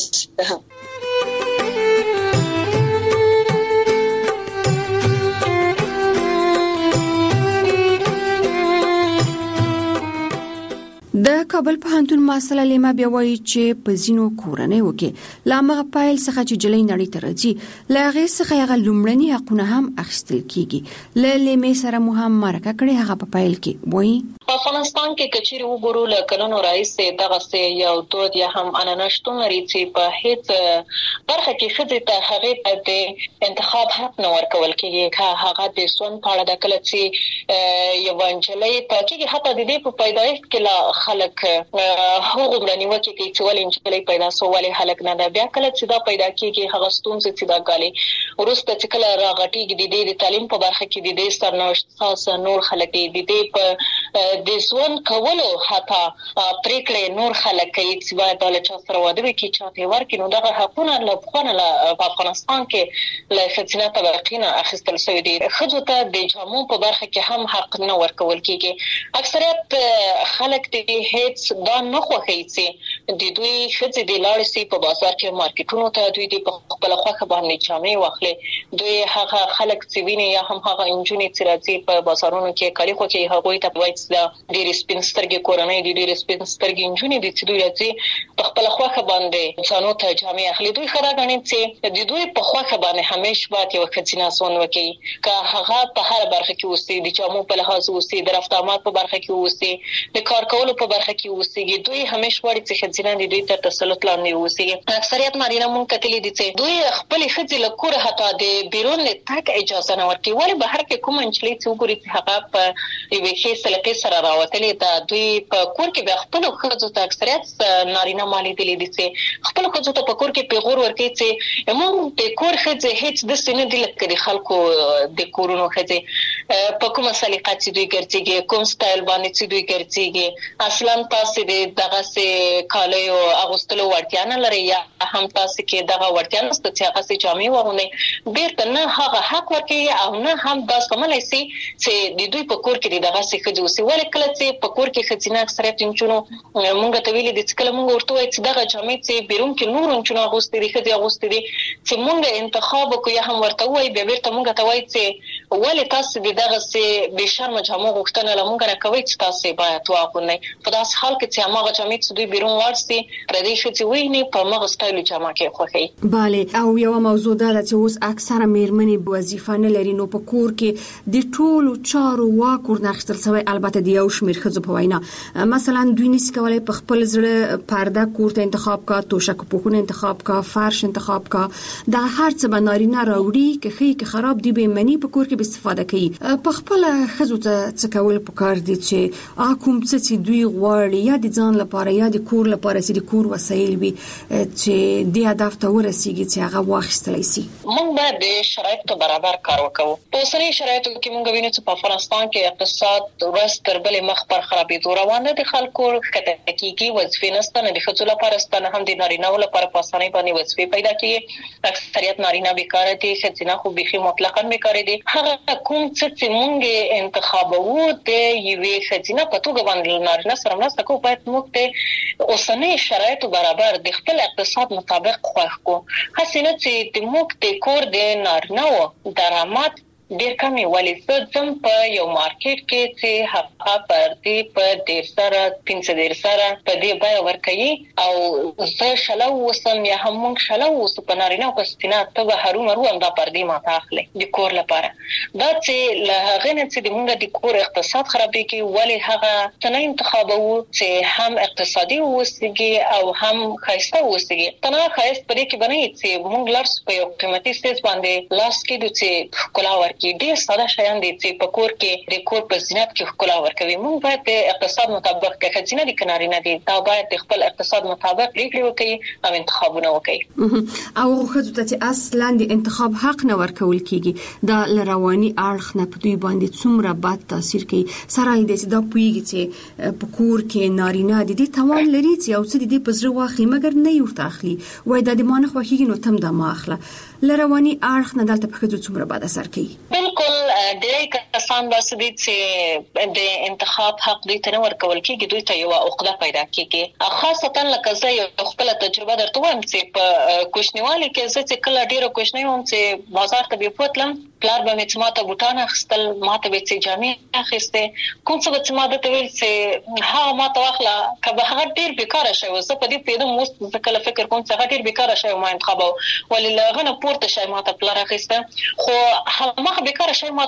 د کابل پوهنتون محصل لیما بیا وایي چې په ځینو کورنیو کې لا مغه پایل څخه چې جلې نړۍ ته راځي لا غي څخه هغه لومړني حقونه هم اخیستل کیږي ل لیمې سره مو هم مرکه کړي هغه په پایل کې وایي په افغانستان کې کچېرې وګورو له کلونو راهیسې دغسې یو دود یا هم عنعنه شتون لري چې په هیڅ برخه کې ښځې ته هغې ته د انتخاب حق نه ورکول کېږي، که هغه د ژوند په اړه ده. کله چې یوه نجلۍ ټاکل کېږي، حتی د دې په پیدایښت کې لا خلک هغومره نیوکې کوي چې ولې نجلۍ پیدا سوه، ولې هلک نه ده. بیا کله چې دا پیدا کېږي، هغه ستونزې چې دا ګالي وروسته چې کله راغټېږي، د دې د تعلیم په برخه کې د دې سرنوشت ساز نور خلک دي، د دې په د ژوند کولو حتی پرېکړې نور خلک کوي چې باید دا له چا سره واده وکړي، چا ته یې ورکړي. نو دغه حقونه له پخوا نه په افغانستان کې له ښځینه طبقې نه اخیستل شوي دي. ښځو ته د جامو په برخه کې هم حق نه ورکول کېږي. اکثریت خلک د هیڅ دا نه خوښوي چې د دوی ښځې د لاړې سي په بازار کې مارکیټونو ته، دوی د په خپله خوښه باندې جامې واخلي. دوی هغه خلک چې ویني یا هم هغه نجونې چې راځي په بازارونو کې کالي خوښوي، هغوی ته وایي چې دا ډېرې سپین سترګې کورنۍ دي، ډېرې سپین سترګې نجونې دي چې دوی راځي په خپله خوښه باندې ځانو ته جامې اخلي. دوی ښه راګڼي چې د دوی په خوښه باندې همیش باید یوه ښځینه ژوند وکړي، که هغه په هره برخه کې اوسي، د جامو په لحاظ اوسي، د رفت آمد په برخه کې اوسي، د کار کولو په برخه کې اوسېږي. دوی همیش غواړي چې ښځینه د دوی تر تسلط لاندې اوسېږي. اکثریت نارینه مونږ کتلي دي چې دوی خپلې ښځې له کوره حتی د بیرون د تګ اجازه نه ورکوي. ولې بهر کې کومه نجلۍ چې وګوري چې هغه په یوې ښې سلیقې سره راوتلې ده، دوی په کور کې بیا خپلو ښځو ته اکثریت نارینه ما لیدلي دي چې خپلو ښځو ته په کور کې پیغور ورکوي چې موږ د کور ښځې هېڅ داسې نه دي لکه د خلکو د کورونو ښځې، په کومه سلیقه چې دوی ګرځېږي، کوم سټایل باندې چې دوی ګرځېږي، اصلا تاسې د دغسې کالیو اغوستلو وړتیا نه لرئ، یا هم تاسې کې دغه وړتیا نشته چې هغسې جامې واغوندئ. بېرته نه هغه حق ورکوي او نه هم دا زغملی سي چې د دوی په کور کې د دغسې ښځې اوسي. ولې کله چې په کور کې ښځینه اکثریت نجونو مونږ ته ویلي دي چې کله مونږ ورته ووایو چې دغه جامې چې بیرون کې نورو نجونو اغوستې دي، ښځې اغوستې دي، چې مونږ انتخاب وکړو یا هم ورته ووایو، بیا بېرته مونږ ته وایي چې ولې تاسې د دغسې بې شرمه جامو غوښتنه له مونږ نه کوئ چې تاسې باید واغوندئ. په داسې حال کې چې هماغه جامې چې دوی بیرون واړسي، پردۍ ښځې وویني، په هماغه سټایلو جامه کې یې خوښوي. بله، او یوه موضوع دا ده چې اوس اکثره مېرمنې وظیفه نه لري، نو په کور کې د ټولو چارو واک ورنه اخیستل شوی، البته د یو شمېر ښځو په وینا. مثلا دوی نشي کولی په خپل زړه پرده کور ته انتخاب کا، توشک پوښونه انتخاب کا، فرش انتخاب کا، دا هر څه به نارینه راوړي، که ښه که خراب دی به منی په کور کې به استفاده کوي. په خپله ښځو ته څه کول پکار دي چې کوم څه چې دوی غواړي، یا د ځان لپاره یا د کور لپاره چې د کور وسایل وي چې دې هدف ته ورسیږي چې هغه واخیستلی سي. موږ باید د شرایطو برابر کار وکړو. په اوسنیو شرایطو کې موږ وینو چې په افغانستان کې اقتصاد ورځ تر بلې مخ پر خرابېدو روان دی. د خلکو ښکته کېږي، وظیفې نشته، نه د ښځو لپاره شته، نه هم د نارینه‌و لپاره په اسانۍ باندې وظیفې پیدا کېږي. اکثریت نارینه بیکاره دي، ښځینه خو بیخي مطلقاً بیکاره دي. هغه کوم څه چې موږ انتخابوو د یوې ښځینه په توګه باندې نارینه سره مرسته کوو، باید موږ د اوسنیو شرایطو برابر د خپل اقتصاد مطابق خوښ کړو. هسې نه چې د موږ د کور د نارینه‌و درآمد ډېر کمې. ولې زه ځم په یو مارکیټ کې چې هغه پردې په ډېر سره پنځه دېرش سره په دې بیه ورکوي، او زه شله اوسم یا هم موږ شله اوسو په نارینه او په ښځینه، ته به هرومرو همدا پردې ماته اخلې د کور لپاره. دا چې له هغې نه چې د موږ د کور اقتصاد خرابېږي، ولې هغه څه نه انتخابوو چې هم اقتصادي واوسېږي او هم ښایسته واوسېږي. تنها ښایست په دې کې به نه وي چې موږ لاړ شو په یو قیمتي څیز باندې لاس کېږدو چې ښکلا ورکړي. ډېر ساده شیان دي چې په کور کې د کور په زینت کې ښکلا ورکوي. موږ باید د اقتصاد مطابق، که ښځینه دي که نارینه دي، دا باید د خپل اقتصاد مطابق پرېکړې وکړي او انتخابونه وکړي. او هغو ښځو ته چې اصلا د انتخاب حق نه ورکول کېږي، دا له رواني اړخ نه په دوی باندې څومره بد تاثیر کوي. سره له دې چې دا پوهېږي چې په کور کې نارینه د دې توان لري چې یو څه د دې په زړه واخلي، مګر نه یې ورته اخلي، وایي دا د ما نه خوښېږي نو ته هم دا ما اخله. له رواني اړخ نه دلته په ښځو څومره بد اثر کوي. بالکل ډېری کسان داسې دي چې د انتخاب حق دوی ته نه ورکول کېږي، دوی ته یوه عقده پیدا کېږي. خاصتا لکه زه یو خپله تجربه درته وایم چې په کوچنیوالي کې زه چې کله ډېره کوچنۍ وم چې بازار ته بې بوتلم، پلار به مې چې ما ته بوټان اخیستل، ما ته به یې چې جامې اخیستې، کوم څه به چې ما درته ویل چې هغه ما ته واخله. که به هغه ډېر بېکاره شی و، زه په دې پوهېدم اوس زه کله فکر کوم چې هغه ډېر بېکاره شی و ما انتخابوه، ولې له هغه نه پورته شی ما ته پلار اخیسته. خو هماغه بېکاره شی ما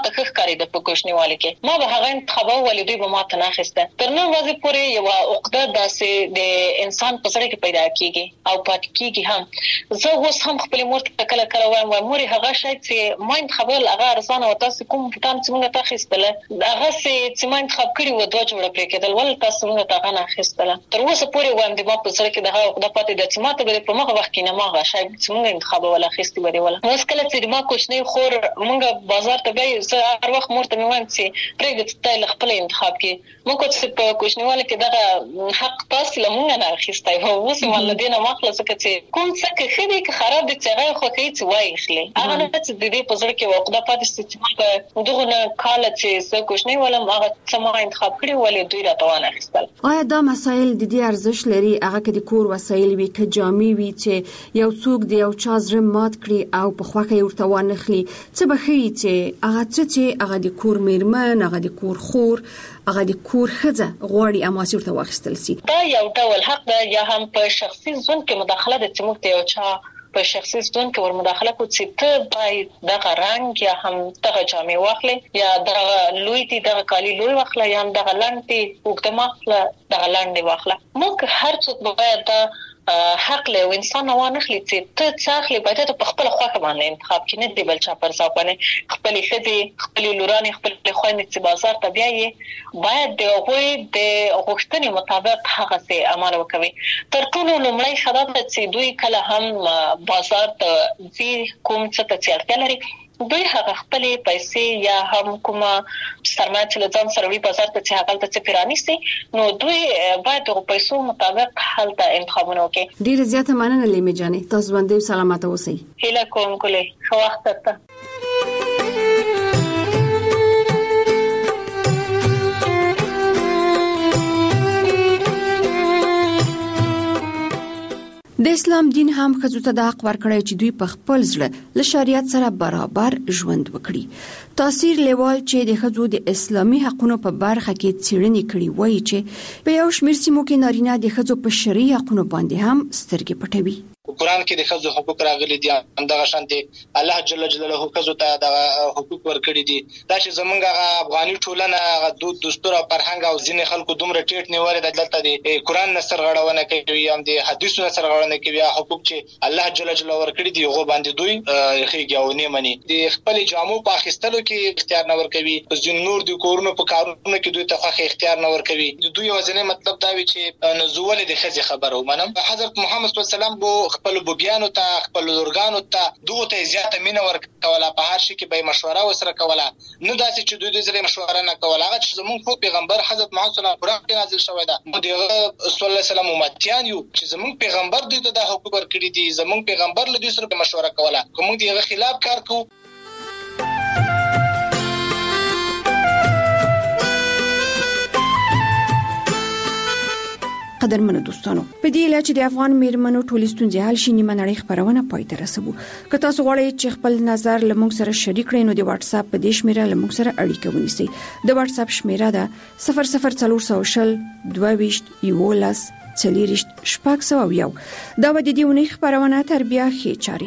ماته ښه ښکاري د پکوشنیوالي کې ما به هغه انتخابو ولې دوی به ماته نه اخیسته. تر نن ورځې پورې یو عقده داسې د انسان په سره کې پیدا کیږي او پات کیږي هم. زه اوس هم خپل مور ته کله کله وایم وای مور هغه شاید چې ما انتخابل هغه ارزانه او تاسو کوم پټان چې موږ ته اخیستله هغه چې ما انتخاب کړی و دوه جوړه پرې کېدل ول تاسو موږ ته هغه نه اخیستله. تر اوسه پورې وایم د ما په سره کې دغه عقده پاتې د چې ماته به په مغه وخت کې نه ماغه شاید چې موږ انتخاب ولا اخیستي وری ولا. اوس کله چې ما کوچنی خور موږ بازار ته گئی زه هر وخت مور ته مې وایم چې پرېږده ته خپل انتخاب کې موږ چې په کوچنیواله کې دغه حق تاسو لمونږ نه اخیستای وو. اوس ولدینه مخلص چې کوم څه کې خدي کې خراب دي چې هغه خو کوي چې وایي خلی هغه نه چې د دې په ځل کې وقدا پاتې چې دغه نه کال چې زه کوښنی ولم هغه څه ما انتخاب کړی ولې دوی راټوان اخیستل. آیا دا مسایل د دې ارزښت لري هغه کې د کور وسایل وي که جامې وي چې یو څوک د یو چا زړه مات کړي او په خوخه یې ورته وانخلي څه به ښیي چې هغه څه چې هغه د کور میرمن هغه د کور خور هغه د کور ښځه غواړي اماسي ورته واخیستل سي. دا یو ډول حق ده یا هم په شخصي ژوند کې مداخله ده چې موږ ته یو چا په شخصي ژوند کې ور مداخله کوي چې ته باید دغه رنګ یا هم دغه جامې واخلې یا دغه لوی دي دغه کالی لوی واخلې یا هم دغه لاندې وګړه واخلې دغه لاندې واخلې. موږ هر څوک باید دا حق له انسان نه وانخلي چې ته څاخلي باید ته په خپل خواخه باندې انتخاب کې نه دی بل چا پر ځای باندې خپل خدي خپل لورانه خپل خويندې چې بازار ته بیاي باید د هغوی د غوښتنې مطابق هغه څه عمل وکوي. تر ټولو لومړی خدای ته چې دوی کله هم بازار ته ځي کوم څه ته چارته لري دوی هغه خپل پیسې یا هم کومه سرمایه چې ځان سره وی بازار ته چې هغه ته پیرانیسي نو دوی باید د پیسو مطابق حالت انتخابونه وکړي. ډیر زیاته مننه لیمه جانې تاسو باندې سلامات اوسئ. هیله کوم کله خو وخت ته د اسلام دین هم ښځو ته د حق ورکړی چې دوی په خپل زړه له شریعت سره برابر ژوند وکړي. تاثیر لیوال چې د ښځو د اسلامي حقونو په برخه کې څېړنې کړي وایي چې په یو شمېر سیمو کې نارینه د ښځو په شرعي حقونو باندې هم سترګې پټوي. قرآن کې د ښځو حقوق راغلي دي همدغه شانتي الله جل جلاله ښځو ته د حقوق ورکړي دي. دا چې زمونږ افغاني ټولنه غو دود دستور او فرهنګ او ځینې خلکو دومره ټیټ نیولې د دلته د قرآن نصر غړونه کوي هم د حدیثو نصر غړونه کوي حقوق چې الله جل جلاله ورکړي دي هغه باندې دوی خېږي او نه مني. د خپل جامو په اخیستلو کې اختیار نه ورکوي په ځین نور د کورونو په کارونو کې دوی ته خو اختیار نه ورکوي. دوی وزنه مطلب دا وی چې نزول د خځې خبره ومنم حضرت محمد صلی الله علیه وسلم بو خپل بوبیانو ته خپل لورګانو ته دوه ته زیاته مینه ورکوله په هر شي کې به مشوره وسره کوله نو داسې چې دوی د زړه مشوره نه کوله. هغه چې زموږ خو پیغمبر حضرت محمد صلی الله علیه وسلم قرآن نازل شوی دا نو دغه صلی الله علیه وسلم امتیان یو چې زموږ پیغمبر دوی ته د حقوق ورکړي دي زموږ پیغمبر له دوی سره مشوره کوله کوم دغه خلاف کار کوو. قدرمنو دوستانو په دې لاره چې د افغان میرمنو ټولې ستونزې حل شي نیمه نړۍ خبرونه پای ته رسوو. که تاسو غواړئ چې خپل نظر له موږ سره شریک کړئ نو د واتس اپ په دې شمیره له موږ سره اړیکه ونیسئ. د واتس اپ شمیره ده صفر صفر څلور سوه شل دوه ویشت یولس څلوېښت شپږ سوه یو. دا به د دې اونۍ خبرونه تر بیا ښې چاري.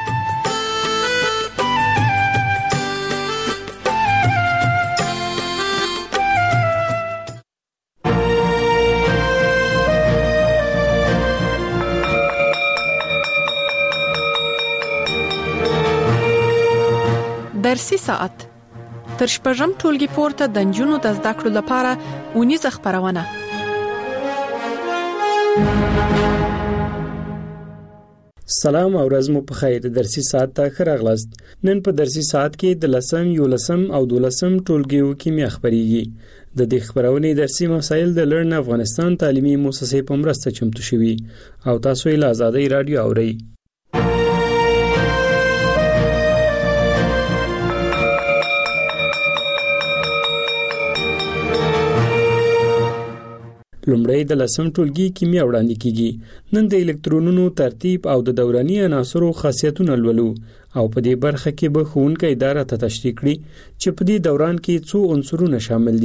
درسي ساعت تر شپږم ټولګي پورته د نجونو د زده کړو لپاره اونیزه خبرونه. سلام او ورځ مو په خیر. درسي ساعت ته ښه راغلاست. نن په درسي ساعت کې د لسم یولسم او دولسم ټولګیو کیمیا خبريږي. د دې خبرونې درسي مسایل د لرن افغانستان تعلیمي مؤسسې په مرسته چمتو شوي او تاسو یې له آزادۍ رادیو اورئ. لومړی د لسم ټولګي کیمیا وړاندې کیږي. نن د الکترونونو ترتیب او د دوراني عناصرو خاصیتونه لولو او په دې برخه کې به ښوونکی اداره ته تشریح کړي چې په دې دوران کې څو عنصرونه شامل دي.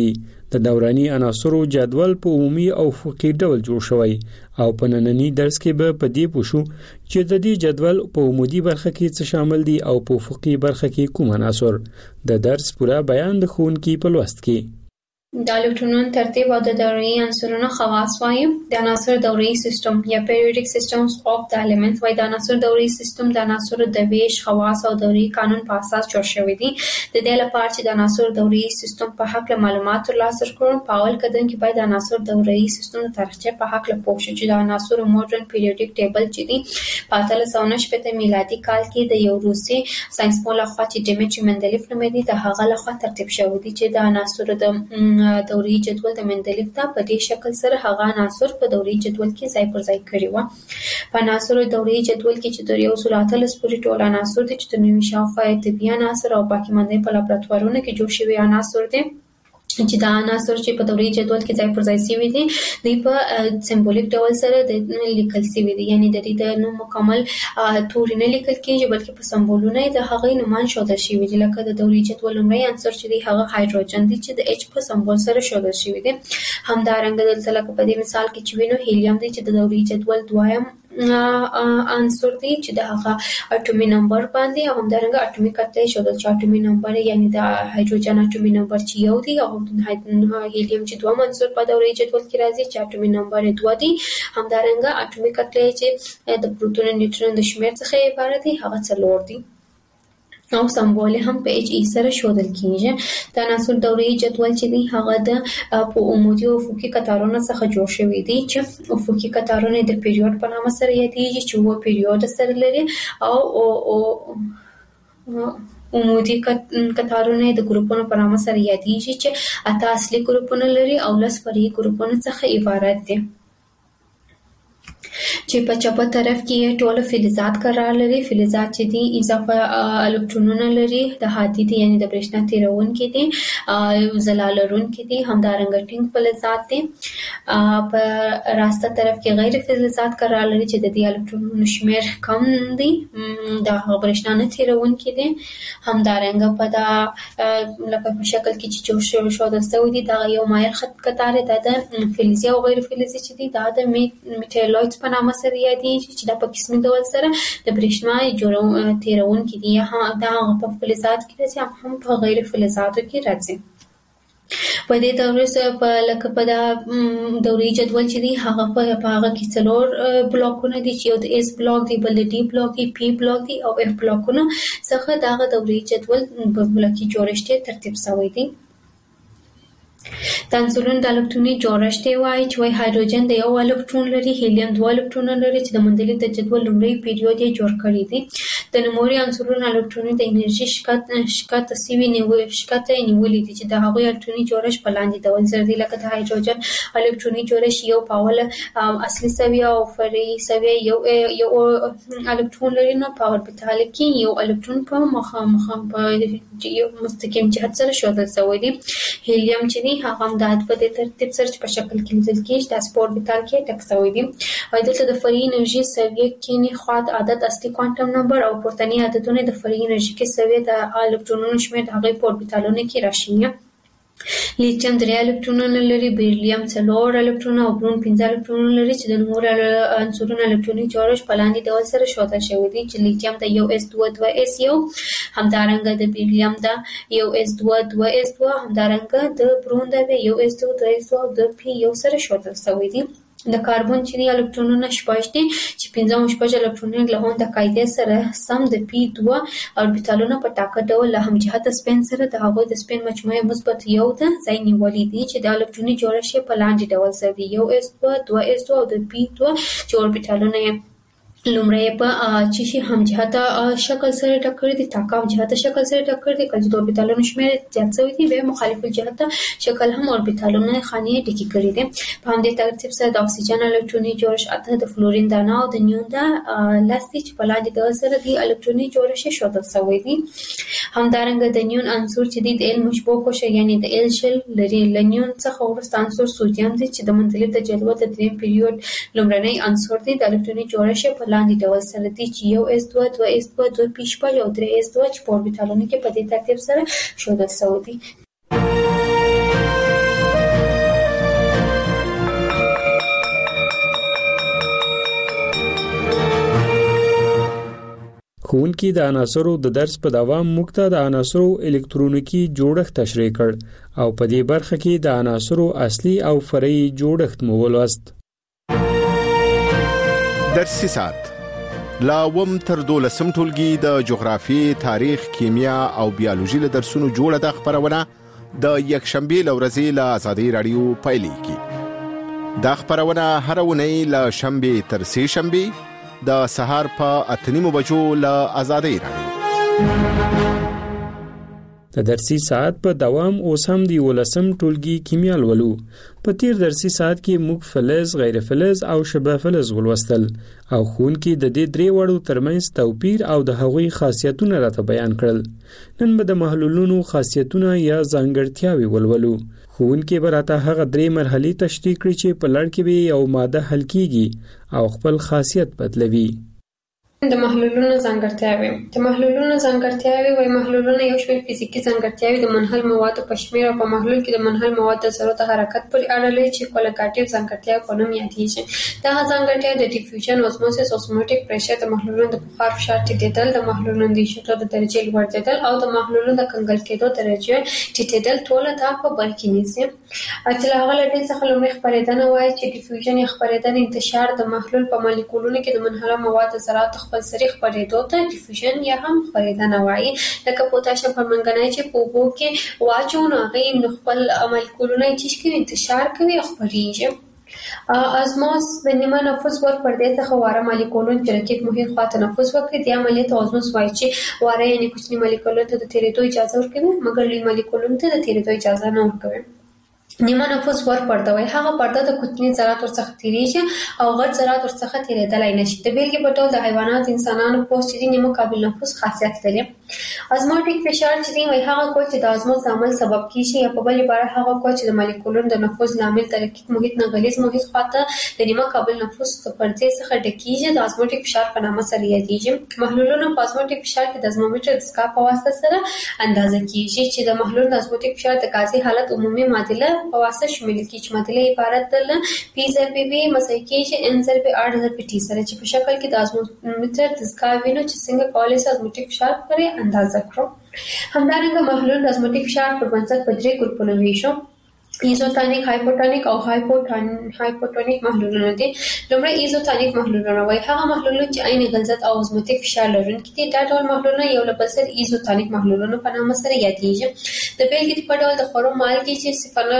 د دوراني عناصرو جدول په عمومي او افقي ډول جوړ شوی او په نننی درس کې به په دې پوښو چې د دې جدول په عمودي برخه کې څه شامل دي او په افقي برخه کې کوم عناصر. د درس پوره بیان د ښوونکي په لوست کې. د الکترونونو ترتیب او د دوري عنصرونو خواص وایي. د عناصر دوري سیستم یا پیریوډیک سیستمز اف د الیمنټس وایي. د عناصر دوري سیستم د عناصر د ویش خواص او دوري قانون په اساس جوړ شوی دی. د دې لپاره چې د عناصر دوري سیستم په حق له معلومات ترلاسه کړو، په اول قدم کې باید د عناصر دوري سیستم د تاریخچه په حق له پوه شو چې د عناصر ماډرن پیریوډیک ټیبل چې دی په اتلس سوه نهه شپېته میلادي کال کې د یو روسي ساينسپوه لخوا چې ډیمیټري مندلیف نومېده د هغه لخوا ترتیب شوی دی چې د عناصر د دوري جدول د مندلیف ته په دې شکل سره هغه عناصر په دوري جدول کې ځای پر ځای کړی و. په عناصر دوري جدول کې چې د یو سل اتلس پورې ټول عناصر دي چې د نوي شاوخوا طبي عناصر او باقي مانده په لابراتوارونو کې جوړ شوي عناصر دي چې دا عناصر چې په دوري جدول کې ځای پر ځای شوي دي دوی په سمبولیک ډول سره د لیکل شوي دي، یعنی د دې د نوم مکمل توري نه لیکل کېږي بلکې په سمبولونه د هغې نومان ښودل شوي دي. لکه د دوري جدول لومړی عنصر چې دی هغه هایدروجن دی چې د اچ په سمبول سره ښودل شوي دي. همدارنګه دلته لکه په دې مثال کې چې وینو هیلیم دی چې د دوري جدول دویم عنصر دی چې د هغه اټومي نمبر باندې او همدارنګه اټومي کتله ښودل چې اټومي نمبر یعنی د هایدروجن اټومي نمبر چې یو دی او هیلیم چې دوه عنصر په دوري جدول کې راځي چې اټومي نمبر دوه دی. همدارنګه اټومي کتله چې د پروتون نیوټرون د شمیر څخه عبارت دی هغه څلور دی او سمبول هم په اچ ای سره ښودل کیږي. د عناصر دوري جدول چې دی هغه د په عمودي او افقي قطارونو څخه جوړ شوی دی چې افقي قطارونه د پیریود په نامه سره یادېږي چې و پیریود سره لري او او عمودي قطارونه د ګروپونو په نامه سره یادېږي چې اته اصلي ګروپونه لري او لس فرعي ګروپونه څخه عبارت دي چې په چپه طرف کې ټول فلزات قرار لري. فلزات چې دي اضافه الکترونونه لري، د هادي دي یعنی د برېښنا تیرونکي دي، ځلا لرونکي دي، همدارنګه ټینګ فلزات دي. په راسته طرف کې غیر فلزات قرار لري چې د دې الکترونونو شمیر کم دي، د برېښنا نه تیرونکي دي. همدارنګه په دا لکه په شکل کې چې جوړ شوی شوی دي دا یو مایل خط قطار دی د فلزي او غیر فلزي چې دي دا د میټالویډز په نامه سره یادېږي چې دا په قسمي ډول سره د برېښنا جوړون تیرونکي دي. دا په فلزات کې راځي هم په غیر فلزاتو کې راځي. په دې دورې سره په لکه په دا دوري جدول چې دی هغه په هغه کې څلور بلاکونه دي چې یو د اس بلاک دی، بل د ډي بلاک دی، پی بلاک دی او اف بلاکونه څخه دا دوري جدول په بلاکي جوړښت ترتیب شوی دی. د عنصرونو د الکتروني جوړښت وایي چې وایي هایدروجن د یو الکترون لري، هیلیم دوه الکترونونه لري چې د مندلیف د جدول لومړی پیریود یې جوړ کړی دی. د نوموړي عنصرونو الکتروني د انرژي ښکته سوي ښکته یې نیولي دي چې د هغوی الکتروني جوړښت په لاندې ډول سره دی. لکه د هایدروجن الکتروني جوړښت یو په اوله اصلي سویه او فرعي سویه یو یو الکترون لري، نو په اوربیتال کې یو الکترون په مخامخ په یو مستقیم جهت سره ښودل شوی دی. هیلیم چې هغه هم د په دې ترتیب سره په شکل کې لیدل کېږي د سپور بیتال کې ټک شوی دی. او دلته د فرعي انرژي سویه کې نه خواط عدد اصلي کوانټم نمبر او پورتني عددونه د فرعي انرژي کې سویه د الکترونونو شمېر د هغې په اوربیتالونو کې راشي. لیتیم درې الکترونونه لري، بیریلیم څلور الکترونه او برون پنځه الکترونونه لري چې د نورو عنصرونو الکتروني جوړښت په لاندې ډول سره ښودل شوی دی چې لیتیم د یو اس دوه دوه اس یو، همدارنګه د بیریلیم د یو اس دوه دوه اس دوه، همدارنګه د برون د یو اس دوه دوه اس دوه او د پی یو سره ښودل شوی دی. د کاربن چې الکترونونه شپږ دي چې پنځم شپږ الکترونونه له هغه د قاعده سره سم د پی دوه اوربیتالونه په ټاکه ډول له همجهته سپین سره د هغوی د سپین مجموعه مثبت یو د ځای نیولې دي چې د الکتروني جوړښت په لاندې ډول سره دی یو اس دوه دوه اس دوه او د پی دوه چې اوربیتالونه لومړی په چې شي همجهته شکل سره ټکر دي ټاکه همجهته شکل سره ټکر دي کله چې د اوربیتالونو شمېر زیات شوی دی بیا مخالف الجهته شکل هم اوربیتالونه خانې ډکې کړي دي. په همدې ترتیب سره د اکسیجن الکتروني جوړښت اته، د فلورین دانه او د نیون د لس دي چې په لاندې ډول سره د الکتروني جوړښت ښودل شوی دی. همدارنګه د نیون عنصر چې دی د ال مشبوع کوشه یعنی د ال شل لري. له نیون څخه وروسته عنصر سودیم دی چې د منځلي د جدول د دریم پیریود لومړنی عنصر دی. د الکتروني جوړښت په لاندې ډول سره دی چې یو اس دوه دوه اس دوه دوه پی شپږ او درې اس دوه چې په اوربیتالونو کې په دې ترتیب سره ښودل شوی دی. ښوونکي د عناصرو د درس په دوام موږ ته د عناصرو الکترونیکی جوړښت تشریح کړ او په دې برخه کې د عناصرو اصلي او فرعي جوړښت مو ولوست. درسي ساعت لا وم تر دولسم ټولګي د جغرافي، تاریخ، کیمیا او بیولوژي له درسونو جوړه د خبرونه د یکشنبه لورځي له آزادۍ رادیو پیلېږي. دا خبرونه هر ونی له شنبه تر سه شنبه د سهار په اتنیمو بجو له آزادۍ رادیو. د درسي ساعت په دوام اوس هم دی ولسم ټولګي کیمیا ولولو. په تیر درسي ساعت کې موږ فلز، غیر فلز او شبه فلز ولوستل او ښوونکي د دې درې وړو ترمنځ توپیر او د هغوی خاصیتونه راته بیان کړل. نن به د محلولونو خاصیتونه یا ځانګړتیاوې ولولو. ښوونکي به راته هغه درې مرحلې تشریح کړي چې په لړ کې به یو ماده حل کیږي او خپل خاصیت بدلوي. د محلولونو ځانګړتیاوې د محلولونو ځانګړتیاوې وایي محلولونه یو شمېر فزیکي ځانګړتیاوې د منحل موادو په شمېر او په محلول کې د منحل موادو د ذرو د حرکت پورې اړه لري چې کوالټیټیو ځانګړتیاوې په نوم یادېږي. دغه ځانګړتیاوې د ډیفیوژن، اوزموسیس، اوسموټیک پریشر، د محلولونو د بخار فشار ټیټېدل، د محلولونو د ایشوټو د درجې لوړېدل او د محلولونو د کنګل کېدو درجه ټیټېدل ټول دا په بر کې نیسي. چې له هغه له دې څخه لومړی خپرېدنه وایي چې ډیفیوژن یا خپرېدنه انتشار د محلول په مالیکولونو کې د منحله موادو ذرات خپل سری خپرېدو ته ډیفیوژن یا هم خپرېدنه وایي. لکه پوتاشیم پرمنګنایټ چې په اوبو کې واچو نو هغې نو خپل مالیکولونه یې چیش کوي، انتشار کوي او خپرېږي. ازموس د نیمه نفوذ ور پردې څخه واره مالیکولون چې رقیب محیط خواته نفوذ وکړي دې عملیې ته ازموس وایي چې واره یعنې کوچني مالیکولون ته د تېرېدو اجازه ورکوي مګر لوی مالیکولون ته د تېرېدو اجازه نه ورکوي. نیمه نفوذ ور پرده وایي هغه پرده د کوچني ذرات ورڅخه تېرېږي او غټ ذرات ورڅخه تېرېدلی نشي. د بېلګې په ډول د حیواناتو، انسانانو پوست چې دی نیمه قابل نفوذ خاصیت لري. ازموټیک فشار چې دی وایي هغه قوه چې د ازموس د عمل سبب کېږي یا په بل عبارت هغه قوه چې د مالیکولونو د نفوذ لامل د رقیق محیط نه غلیظ محیط خواته د نیمه قابل نفوذ د پردې څخه ډکېږي د ازموټیک فشار په نامه سره یادېږي. محلولونه په ازموټیک فشار کې د ازمومیټر د سکا په واسطه سره اندازه کېږي چې د محلول د ازموټیک فشار د غازي حالت عمومي معادله په واسطه شامل کېږي چې معادله عبارت ده له پی ضرب وي مساوي کېږي ان ضرب آر ضرب ټي سره چې په شکل کې د ازمومیټر د سکا وینو چې څنګه کولی شي ازموټیک فشار پرې اندازه کړو. همدارنګه محلول د ازموټیک فشار پر بنسټ په درې ګروپونو ویشو. ایزوتونیک، هایپوټونیک او هایپوټونیک محلولونه دي. لومړی ایزوتونیک محلولونه وایي هغه محلولونه چې عین غلظت او ازموټیک فشار لرونکي دي. دا ډول محلولونه یو له بل سره ایزوتونیک محلولونه په نامه سره یادېږي. د بېلګې په ډول د خوړو مالګې چې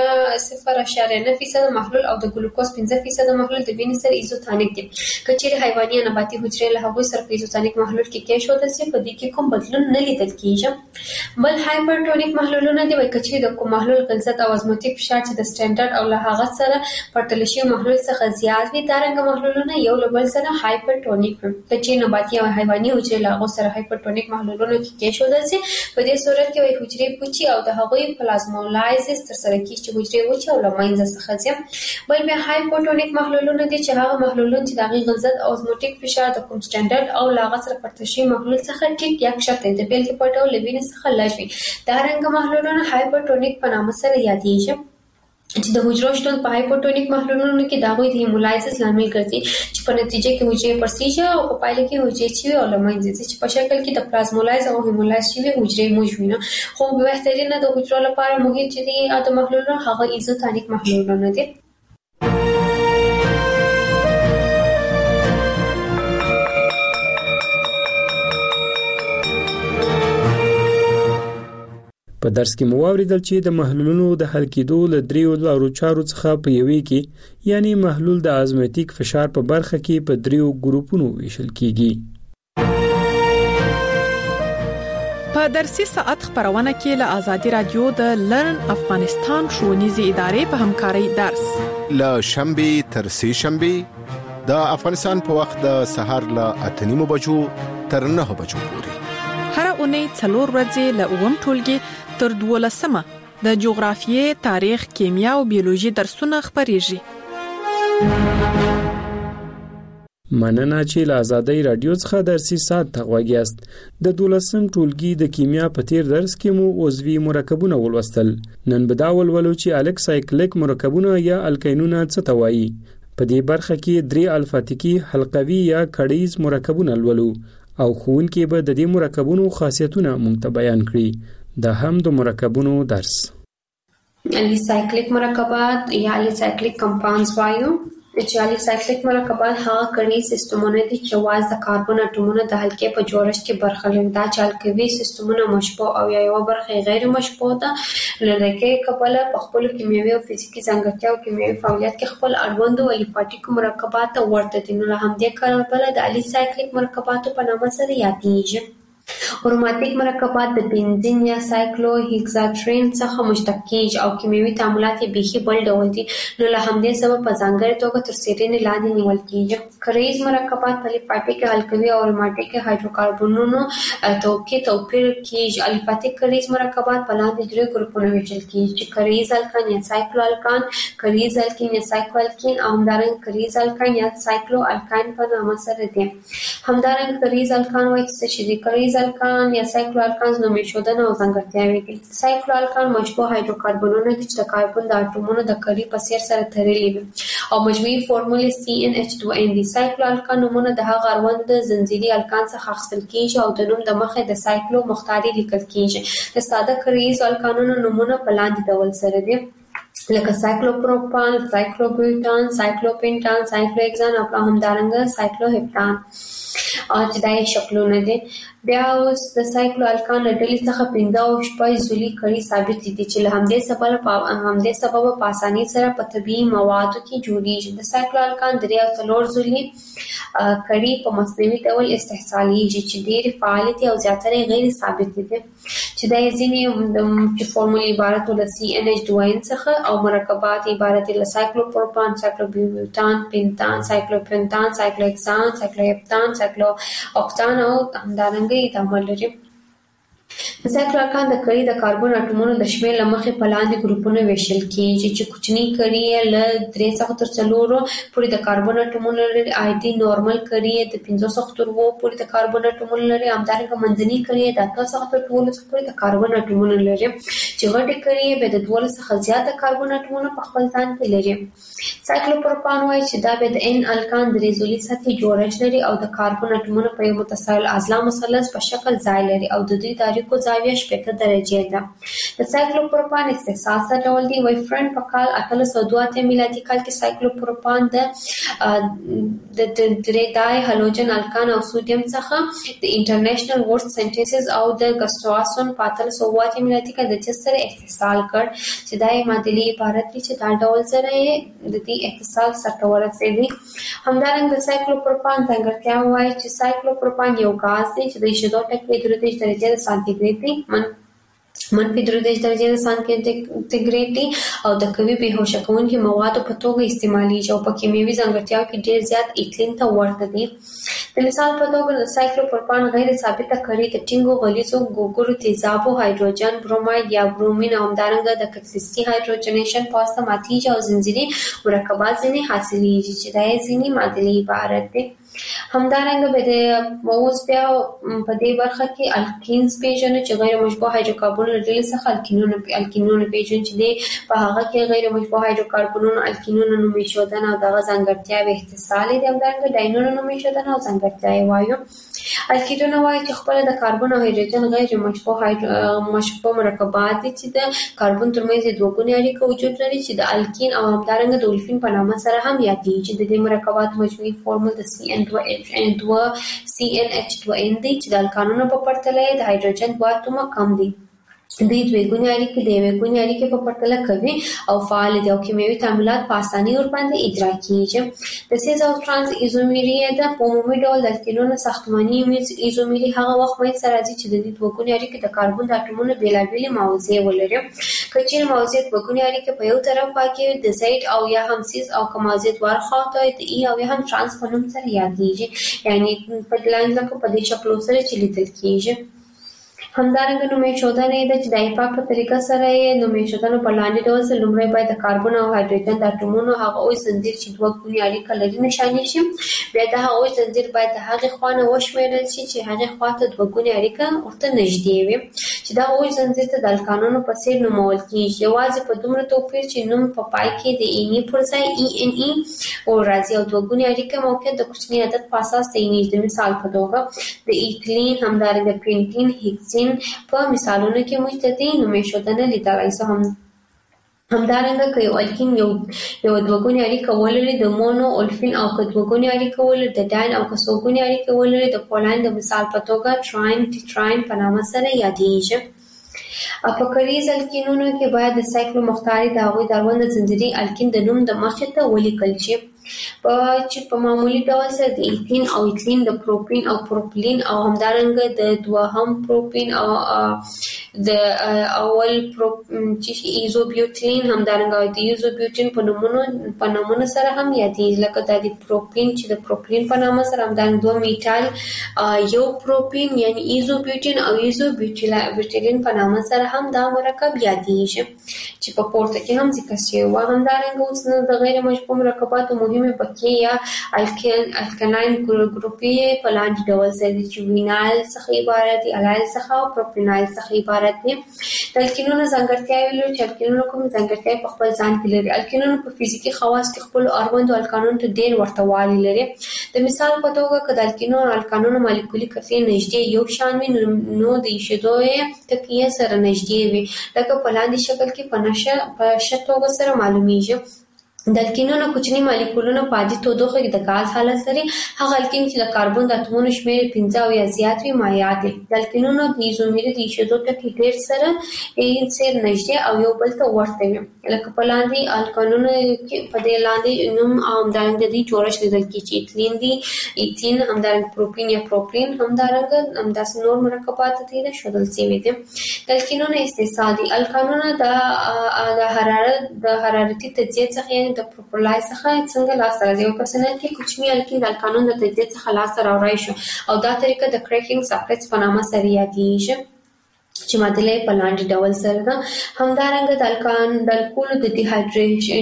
صفر اعشاریه نه فیصد محلول او د ګلوکوز پنځه فیصد محلول د وینې سره ایزوتونیک دي. که چیرې حیواني یا نباتي حجرې له هغوی سره په ایزوتونیک محلول کې کېښودل شي په دې کې کوم بدلون نه لیدل کېږي. بل هایپرټونیک محلولونه دي وایي که چیرې د کوم محلول غلظت او ازموټیک فشار چې د سټانډرډ او له هغه سره پرتله شوي محلول څخه زیات وي دا رنګه محلولونه یو له بل سره هایپرټونیک وي. که چیرې نباتي او حیواني حجرې له هغو سره هایپرټونیک محلولونو کې کېښودل شي په دې صورت کې وایي حجرې پوچي او د هغوی پلازمولایزس ترسره کېږي چې حجرې وچې او له منځه څخه ځي. بل بیا هایپوټونیک محلولونه دي چې هغه محلولونه چې د هغې غلظت او ازموټیک فشار د کوم سټانډرډ او له هغه سره پرتله شوي محلول څخه ټیټ یا کښته د بېلګې په ډول له وینې څخه لږ وي. دا رنګه محلولونه هایپرټونیک په نامه سره یادېږي چې د حجرو شتون په هایپوټونیک محلولونو کې د هغوی د هیمولایزس لامل ګرځي چې په نتیجه کې حجرې پرسیږي او په پایله کې حجرې چوي او له منځه ځي چې په شکل کې د پلازمولایز او هیمولایز شوي حجرې موږ وینو. خو بهترینه د حجرو لپاره محیط چې دی د محلولونو هغه ایزوتونیک محلولونه دي. په درس کې مو واوریدل چې د محلولونو د حل کېدو له دریو لارو چارو څخه په یوې کې یعنی محلول د ازموټیک فشار په برخه کې په دریو ګروپونو ویشل کیږي. په درسي ساعت خبرونه کې له آزادي رادیو د لرن افغانستان ښوونیزې ادارې په همکارۍ درس له شنبه تر سه شنبه د افغانستان په وخت د سهار له اته نیمو بجو تر نه بجو پورې هر اونۍ څلور ورځې له اووم ټولګي تر دولسمه د جغرافیې، تاریخ، کیمیا او بیولوژي درسونه خبرېږي. مننه چې له آزادۍ رادیو څخه درسي ساعت ته غوږ یاست. د دولسم ټولګي د کیمیا په تیر درس کې مو عضوي مرکبونه ولوستل. نن به دا ولولو چې الکسایکلیک مرکبونه یا الکینونه څه ته وایي. په دې برخه کې درې الفاتیکي حلقوي یا کړیز مرکبونه لولو او ښوونکي به د دې مرکبونو خاصیتونه موږ ته بیان کړي. دا هم د مرکبونو درس. الیسایکلیک مرکبات یا الیسایکلیک کمپاونډز وایو. چې الیسایکلیک مرکبات هغه کړي سیستمونه دي چې واز د کاربن اټومونو د حلقې په جوړښت کې برخه لري. دا چې القوي سیستمونه مشبوع او یا یو برخه غیر مشبوع ده لکه کبله په خپل کیمیاوي او فزیکي ځانګړتیاو او کیمیاوي فعالیت کې خپل اړوند او الیفاټیک مرکبات ورته دي. نو هم دې کاربله د الیسایکلیک مرکباتو په نامه سره یادېږي. اروماتیک مرکبات د بنزین یا سایکلو هیکزاترین څخه مشتق کیږي او کیمیاوي تعاملات یې بیخي بل ډول دي. نو له همدې سبب په ځانګړې توګه تر څېړنې لاندې نیول کیږي. کریز مرکبات په الیفاټیک القوي او اروماتیک هایدروکاربنونو توکي توپیر کیږي. الیفاټیک کریز مرکبات په لاندې درې ګروپونو ویشل کیږي چې کریز الکان یا سایکلو الکان، کریز الکین یا سایکلو الکین او همدارنګه کریز الکان یا سایکلو الکان په نامه سره دي. همدارنګه کریز الکان وایي چې د کریز الکان یا سایکلو الکانز نومې شودنه او ځانګړتیاوې دي. سایکلو الکان مشبوع هایدروکاربنونه دي چې د کاربن د اټومونو د کړي په څیر سره تړلي وي او مجموعي فورمولې سی ان ایچ دوه ان دي. سایکلو الکان نومونه د هغه اړوند د زنجیري الکان څخه اخیستل کیږي او د نوم د مخې د سایکلو مختاري لیکل کیږي. د ساده کریز الکانونو نومونه په لاندې ډول سره دي لکه سایکلوپروپان، سایکلوبیوټان، سایکلوپینټان، سایکلوهکسان او همدارنګه سایکلوهپټان او چې دا یې شکلونه دي. بیا اوس د سایکلو الکان له ډلې څخه پنځه او شپږ زولي کړي ثابت دي چې له همدې سبب په همدې سبب په اسانۍ سره په طبیعي موادو کې جوړیږي. د سایکلو الکان درې او څلور زولي کړي په مصنوعي ډول استحصالیږي چې ډېر فعال دي او زیاتره غیر ثابت دي چې دا ځینې د فورمول عبارت له سی ان ایچ دوه ان څخه او مرکبات عبارت له سایکلوپروپان، سایکلوبیوټان، پینتان، سایکلوپینتان، سایکلوهکسان، سایکلوهپتان، سایکلو اوکتان او همدارنګه تعامل لري. د سایکلو الکان د کړي د کاربن اټومونو د شمېر له مخې په لاندې ګروپونو ویشل کیږي چې کوچني کړي یې له درې څخه تر څلورو پورې د کاربن اټومونو لري. عادي نورمال کړي یې د پنځو څخه تر اووه پورې د کاربن اټومونو لري. همدارنګه منځني کړي یې د اته څخه تر دولسو پورې د کاربن اټومونو لري چې غټې کړي یې به د دولس څخه زیات د کاربن اټومونو په خپل ځان کې لري. سایکلوپروپان وایي چې دا به د ان الکان درې زولي سطحي جوړښت لري او د کاربن اټومونو په یو متصل اضلاع مثلث په شکل ځای لري او د دوی تاریخو زاویه شپږ درجې ده. د سایکلوپروپان استحصال څه ډول دی؟ وایي فرند په کال اتلس سوه دوه اتیا میلادي کال کې سایکلوپروپان د د درې دای هالوجن الکان او سودیم څخه د انټرنیشنل ورډ سنټیسز او د ګسټواسون په اتلس سوه اووه اتیا میلادي کال د چس سره اتصال کړ چې دا یې معادلې عبارت دي چې دا ډول سره یې د دې اتصال سره ورسېږي. همدارنګه د سایکلوپروپان ځانګړتیا وایي چې سایکلوپروپان یو غاز دی چې د شیدو ټکي درې دېرش درجې د سانتیګریډ دی من منفي درې دېرش درجې د سانتیګریډ دی او د قوي بېهوشه کوونکي موادو په توګه استعمالیږي او په کیمیاوي ځانګړتیاو کې ډېر زیات ایتلین ته ورته دي. د مثال په توګه د سایکلوپروپان غیر ثابته کړي د ټینګو غلیظو ګوګړو تیزابو هایدروجن بروماید یا برومین او همدارنګه د کتلیستي هایدروجنیشن په واسطه ماتیږي او زنجیري مرکبات ځینې حاصلیږي چې دا یې ځینې معادلې عبارت دي. همدارنګه به د اوس بیا په دې برخه کې الکینز پیژنو چې غیر مشبوع هایدروکاربن له ډلې څخه الکینونه الکینونه پیژنو چې دی په هغه کې غیر مشبوع هایدروکاربنونو الکینونه نومې شودنه او دغه ځانګړتیاوې اتصال دي. همدارنګه ډاینونه نومې شودنه او ځانګړتیاوې وایو. الکینونه وایي چې خپل د کاربن او هایدروجن غیر مشبوع مشبوع مرکبات دي چې د کاربن ترمنځ دوه ګونې اړیکه وجود لري چې د الکین او همدارنګه د اولفین په نامه سره هم یادېږي. د دې مرکبات مجموعي فورمول د سی ان دوه سی ان ایچ دوه ان دی چې د الکانونو په پرتله د هایدروجن دوه اتومه کم دي. دوی دوه ګونې اړیکې د یوې ګونې اړیکې په پرتله کوي او فعال دي او کیمیاوي تعاملات په اسانۍ ورباندې اجرا کیږي. د سیز او ترانس ایزومری د په عمومي ډول د الکینونو ساختماني ایزومری هغه وخت منځ ته راځي چې د دې دوه ګونې اړیکې د کاربن د اټومونو بېلابېلې موضوع ولري. که چیرې موضوع دوه ګونې اړیکې په یو طرف واقع د زید او یا هم سیز او که موضوع دواړه خواته د ای او یا هم ترانس په نوم سره یادېږي، یعنی په لاندې په دې شکلو سره چې لیدل کیږي. همدارنګه نومې شودنه د چې د ایپاک په طریقه سره یې نومې شودنه په لاندې ډول سره لومړی باید د کاربن او هایدروجن د اټومونو هغه اوس زنجیر چې دوه ګونې اړیکه لري نشانې شي. بیا د هغه اوس زنجیر باید د هغې خوا نه وشمیرل شي چې هغې خوا ته دوه ګونې اړیکه ورته نږدې وي چې دا اوس زنجیر ته د الکانونو په څیر نومول کېږي. یوازې په دومره توپیر چې نوم په پای کې د ایني پر ځای ای ان ای او راځي او دوه ګونې اړیکه موقعیت د کوچني عدد په اساس تعینېږي. د مثال په توګه د ایتلین همدارنګه پینټین هیکسین په مثالونو کې موږ د دې نومې شودنه لیدلای شو. هم همدارنګه که یو الکین یو یو دوه ګونې اړیکه ولري د مونو اولفین او که دوه ګونې اړیکه ولري د ډاین او که څو ګونې اړیکه ولري د پولین د مثال په توګه تراین ټیټراین په نامه سره یادېږي. په کریز الکینونو کې باید د سایکلو مختاري د هغوی د اړوند زنجیري الکین د نوم د مخې ته ولیکل شي په چې په معمولی ډول سره د ایتین او ایتلین د پروپین او پروپلین او همدارنګه د دوهم پروپین او د اول پروپ چې ایزوبیوټین همدارنګه د ایزوبیوټین په نومونو په نومونو سره هم یادېږي لکه د پروپین چې د پروپلین په نامه سره همدارنګه دوه میټال یو پروپین یعنی ایزوبیوټین او ایزوبیوټیلین په نامه سره هم دا مرکب یادېږي چې په پورته کې هم ذکر شوی و. همدارنګه اوس د غیر مشبوع مرکباتو مهمه پکې یا الکین الکلاین ګروپي په لاندې ډول سره چې وینایل څخه عبارت دي، الایل څخه او پروپینایل څخه عبارت دي. د الکینونو ځانګړتیاوې لري چې الکینونو کوم ځانګړتیاوې په خپل ځان کې لري. الکینونو په فزیکي خواص کې خپل اړوندو الکانونو ته ډېر ورته والی لري. د مثال په توګه که د الکینونو او الکانونو مالیکولي کتلې نږدې یو شان وي نو د ایشېدو یې تکیه سره نږدې وي لکه په لاندې شکل کې په نشه په ښه توګه سره معلومیږي. د الکینونو کوچني مالیکولونه په عادي تودوخه کې د غاز حالت لري. هغه الکین چې د کاربن د اتومونو شمېر پنځه او یا زیات وي مایع دي. د الکینونو د ایزومري د ایشېدو ټکي ډېر سره یې سره نږدې او یو بل ته ورته وي لکه په لاندې الکانونو کې په دې لاندې نوم او همدارنګه د دې جوړښت لیدل کېږي چې ایتلین دي، ایتین همدارنګه پروپین یا پروپلین همدارنګه همداسې نور مرکبات دي د ښودل شوي دي. د الکینونو استحصال دي. الکانونه د حرارت د حرارتي تجزیې څخه د پروپلای څخه څنګه لاسته راځي. یو پرسنټ کې کوچني الکین د الکانون د تجزیې څخه لاسته راوړی شو او دا طریقه د کریکینګ ساکټس په نامه سره یادېږي چې معادله په لاندې ډول سره ده. همدارنګه د الکان د الکولو د ډیهایډریشن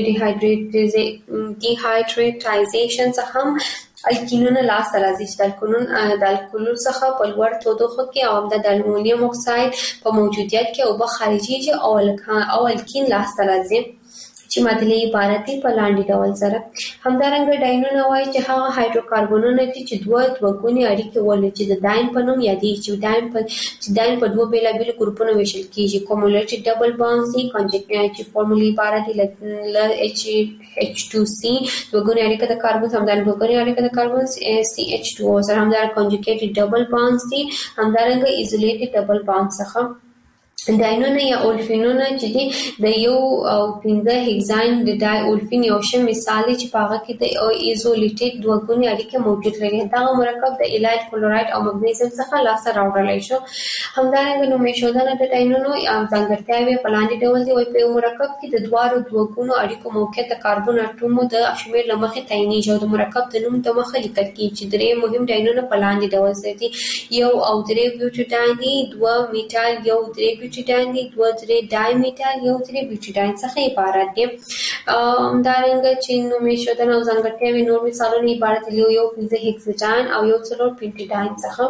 ډیهایډریټایزیشن څخه هم الکینونه لاسته راځي چې د الکولون د الکولو څخه په لوړ تودوخه کې او د المونیم اکساید په موجودیت کې اوبه خارجيږي او او الکین لاسته راځي چې معادله عبارت دی په لاندې ډول سره. همدارنګه ډاینونه وایي چې هغه هایدروکاربنونه دي چې دوه دوه ګونې اړیکې ولري چې د ډاین په نوم یادېږي چې ډاین په چې ډاین په دوه بېلابېلو ګروپونو ویشل کېږي. کومولټي ډبل بانډز دي کنجکټیو چې فارمولي عبارت دی ل اچ اچ ټو سي دوه ګونې اړیکه د کاربن همدارنګه دوه ګونې اړیکه د کاربن سی اچ ټو او سره همدارنګه کنجکټیو ډبل بانډز دي همدارنګه ایزولیټډ ډبل بانډ څخه. ډاینونه یا اولفینونه چې دي د یو او پنځه هیګزاین د ډای اولفین یو شی مثال چې په هغه کې د ایزولیټډ دوه ګونې اړیکه موجود لري. دا مرکب د الایل کلورایډ او مګنیزیم څخه لاسته راوړل شو. همدارنګه نومې شودنه د ډاینونو یا ځانګړتیاوې په لاندې ډول دي. په یو مرکب کې د دوارو دوه ګونو اړیکو موقعیت د کاربن اټومو د شمېر له مخې تعینېږي او د مرکب د نوم د مخه لیکل کېږي چې درې مهم ډاینونه په لاندې ډول دي. یو او درې بیوټیډاین دي، دوه میټال یو درې بیوټیډاین دي، دوه درې ډای میټال یو درې بیوټیډاین څخه عبارت دي. همدارنګه چې نومې شودنه او ځانګړتیاوې نور مثالونه عبارت دي یو پنځه هیکساډاین او یو څلور پینټیډاین څخه.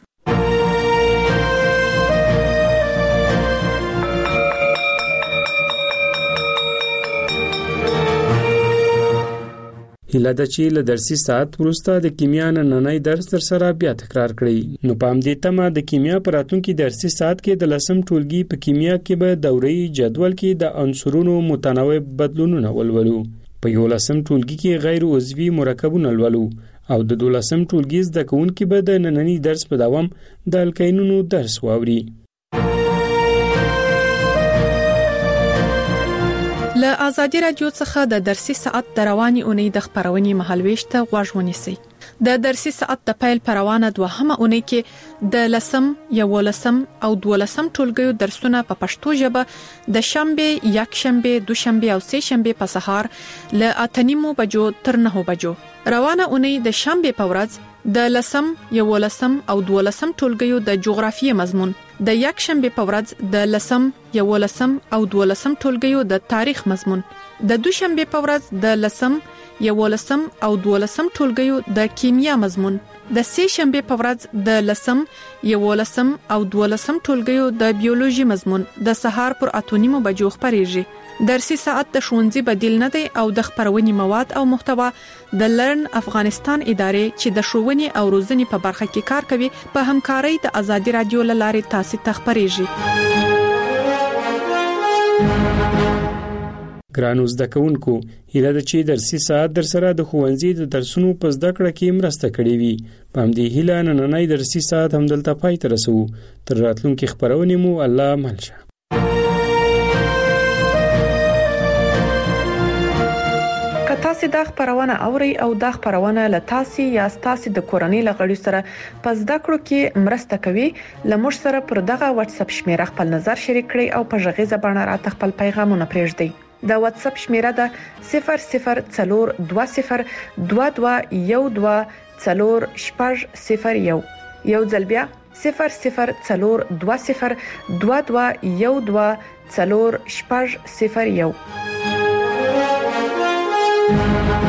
هیله ده چې له درسي ساعت وروسته د کیمیا نننی درس در سره بیا تکرار کړئ. نو پام دې تمه د کیمیا په راتلونکي درسي ساعت کې د لسم ټولګي په کیمیا کې به دوري جدول کې د عنصرونو متنوع بدلونونه ولولو. په یو لسم ټولګي کې غیر عضوي مرکبونه ولولو او د دولسم ټولګي زده کوونکي به د نننی درس په دوام د الکینونو درس واوري. له آزادي رادیو څخه د درسي ساعت د رواني اونۍ د خبرونې مهالويش ته غوږ ونیسئ. د درسي ساعت د پیل پروانه دوهمه اونۍ کې د لسم، یولسم او دولسم ټولګیو درسونه په پښتو ژبه د شنبه، یکشنبه، دوشنبه او سه شنبه په سهار له اتنیمو بجو تر نهو بجو. روانه اونۍ د شنبه په ورځ د لسم، یولسم او دولسم ټولګیو د جغرافیې مضمون د یک شنبه په ورځ د لسم یولسم او دولسم ټولګیو د تاریخ مضمون، د دوشنبه په ورځ د لسم یولسم او دولسم ټولګیو د کیمیا مضمون، د سه شنبه په ورځ د لسم یولسم او دولسم ټولګیو د بیولوژي مضمون د سهار پر اتونیمو بجو خبريږي. درسي ساعت د ښوونځي بدیل نه دی او د خبرونې مواد او محتوا د لرن افغانستان ادارې چې د ښوونې او روزنې په برخه کې کار کوي په همکارۍ د ازادي رادیو لارې تاسو ته خبريږي. ګرانو زده کوونکو، هیله ده چې درسي ساعت در سره د ښوونځي د درسونو په زده کړه کې مرسته کړې وي. په همدې هیله نننۍ درسي ساعت هم دلته پای ته رسوو. تر راتلونکي خبرونې مو الله ملشه. تاسو دا خبرونه اوري او دا خبرونه له تاسو یا تاسو د کورنۍ لغړی سره په زده کړو کې مرسته کوي. لمر سره پر دغه واتس اپ شمیره خپل نظر شریک کړئ او په ژغې زبانه راته خپل پیغامونه پرېږدئ. د واتس اپ شمیره ده صفر صفر څلور دوه صفر دوه دوه یو دوه څلور شپږ صفر یو. یو ځل بیا صفر صفر څلور دوه صفر دوه دوه یو دوه څلور شپږ صفر یو.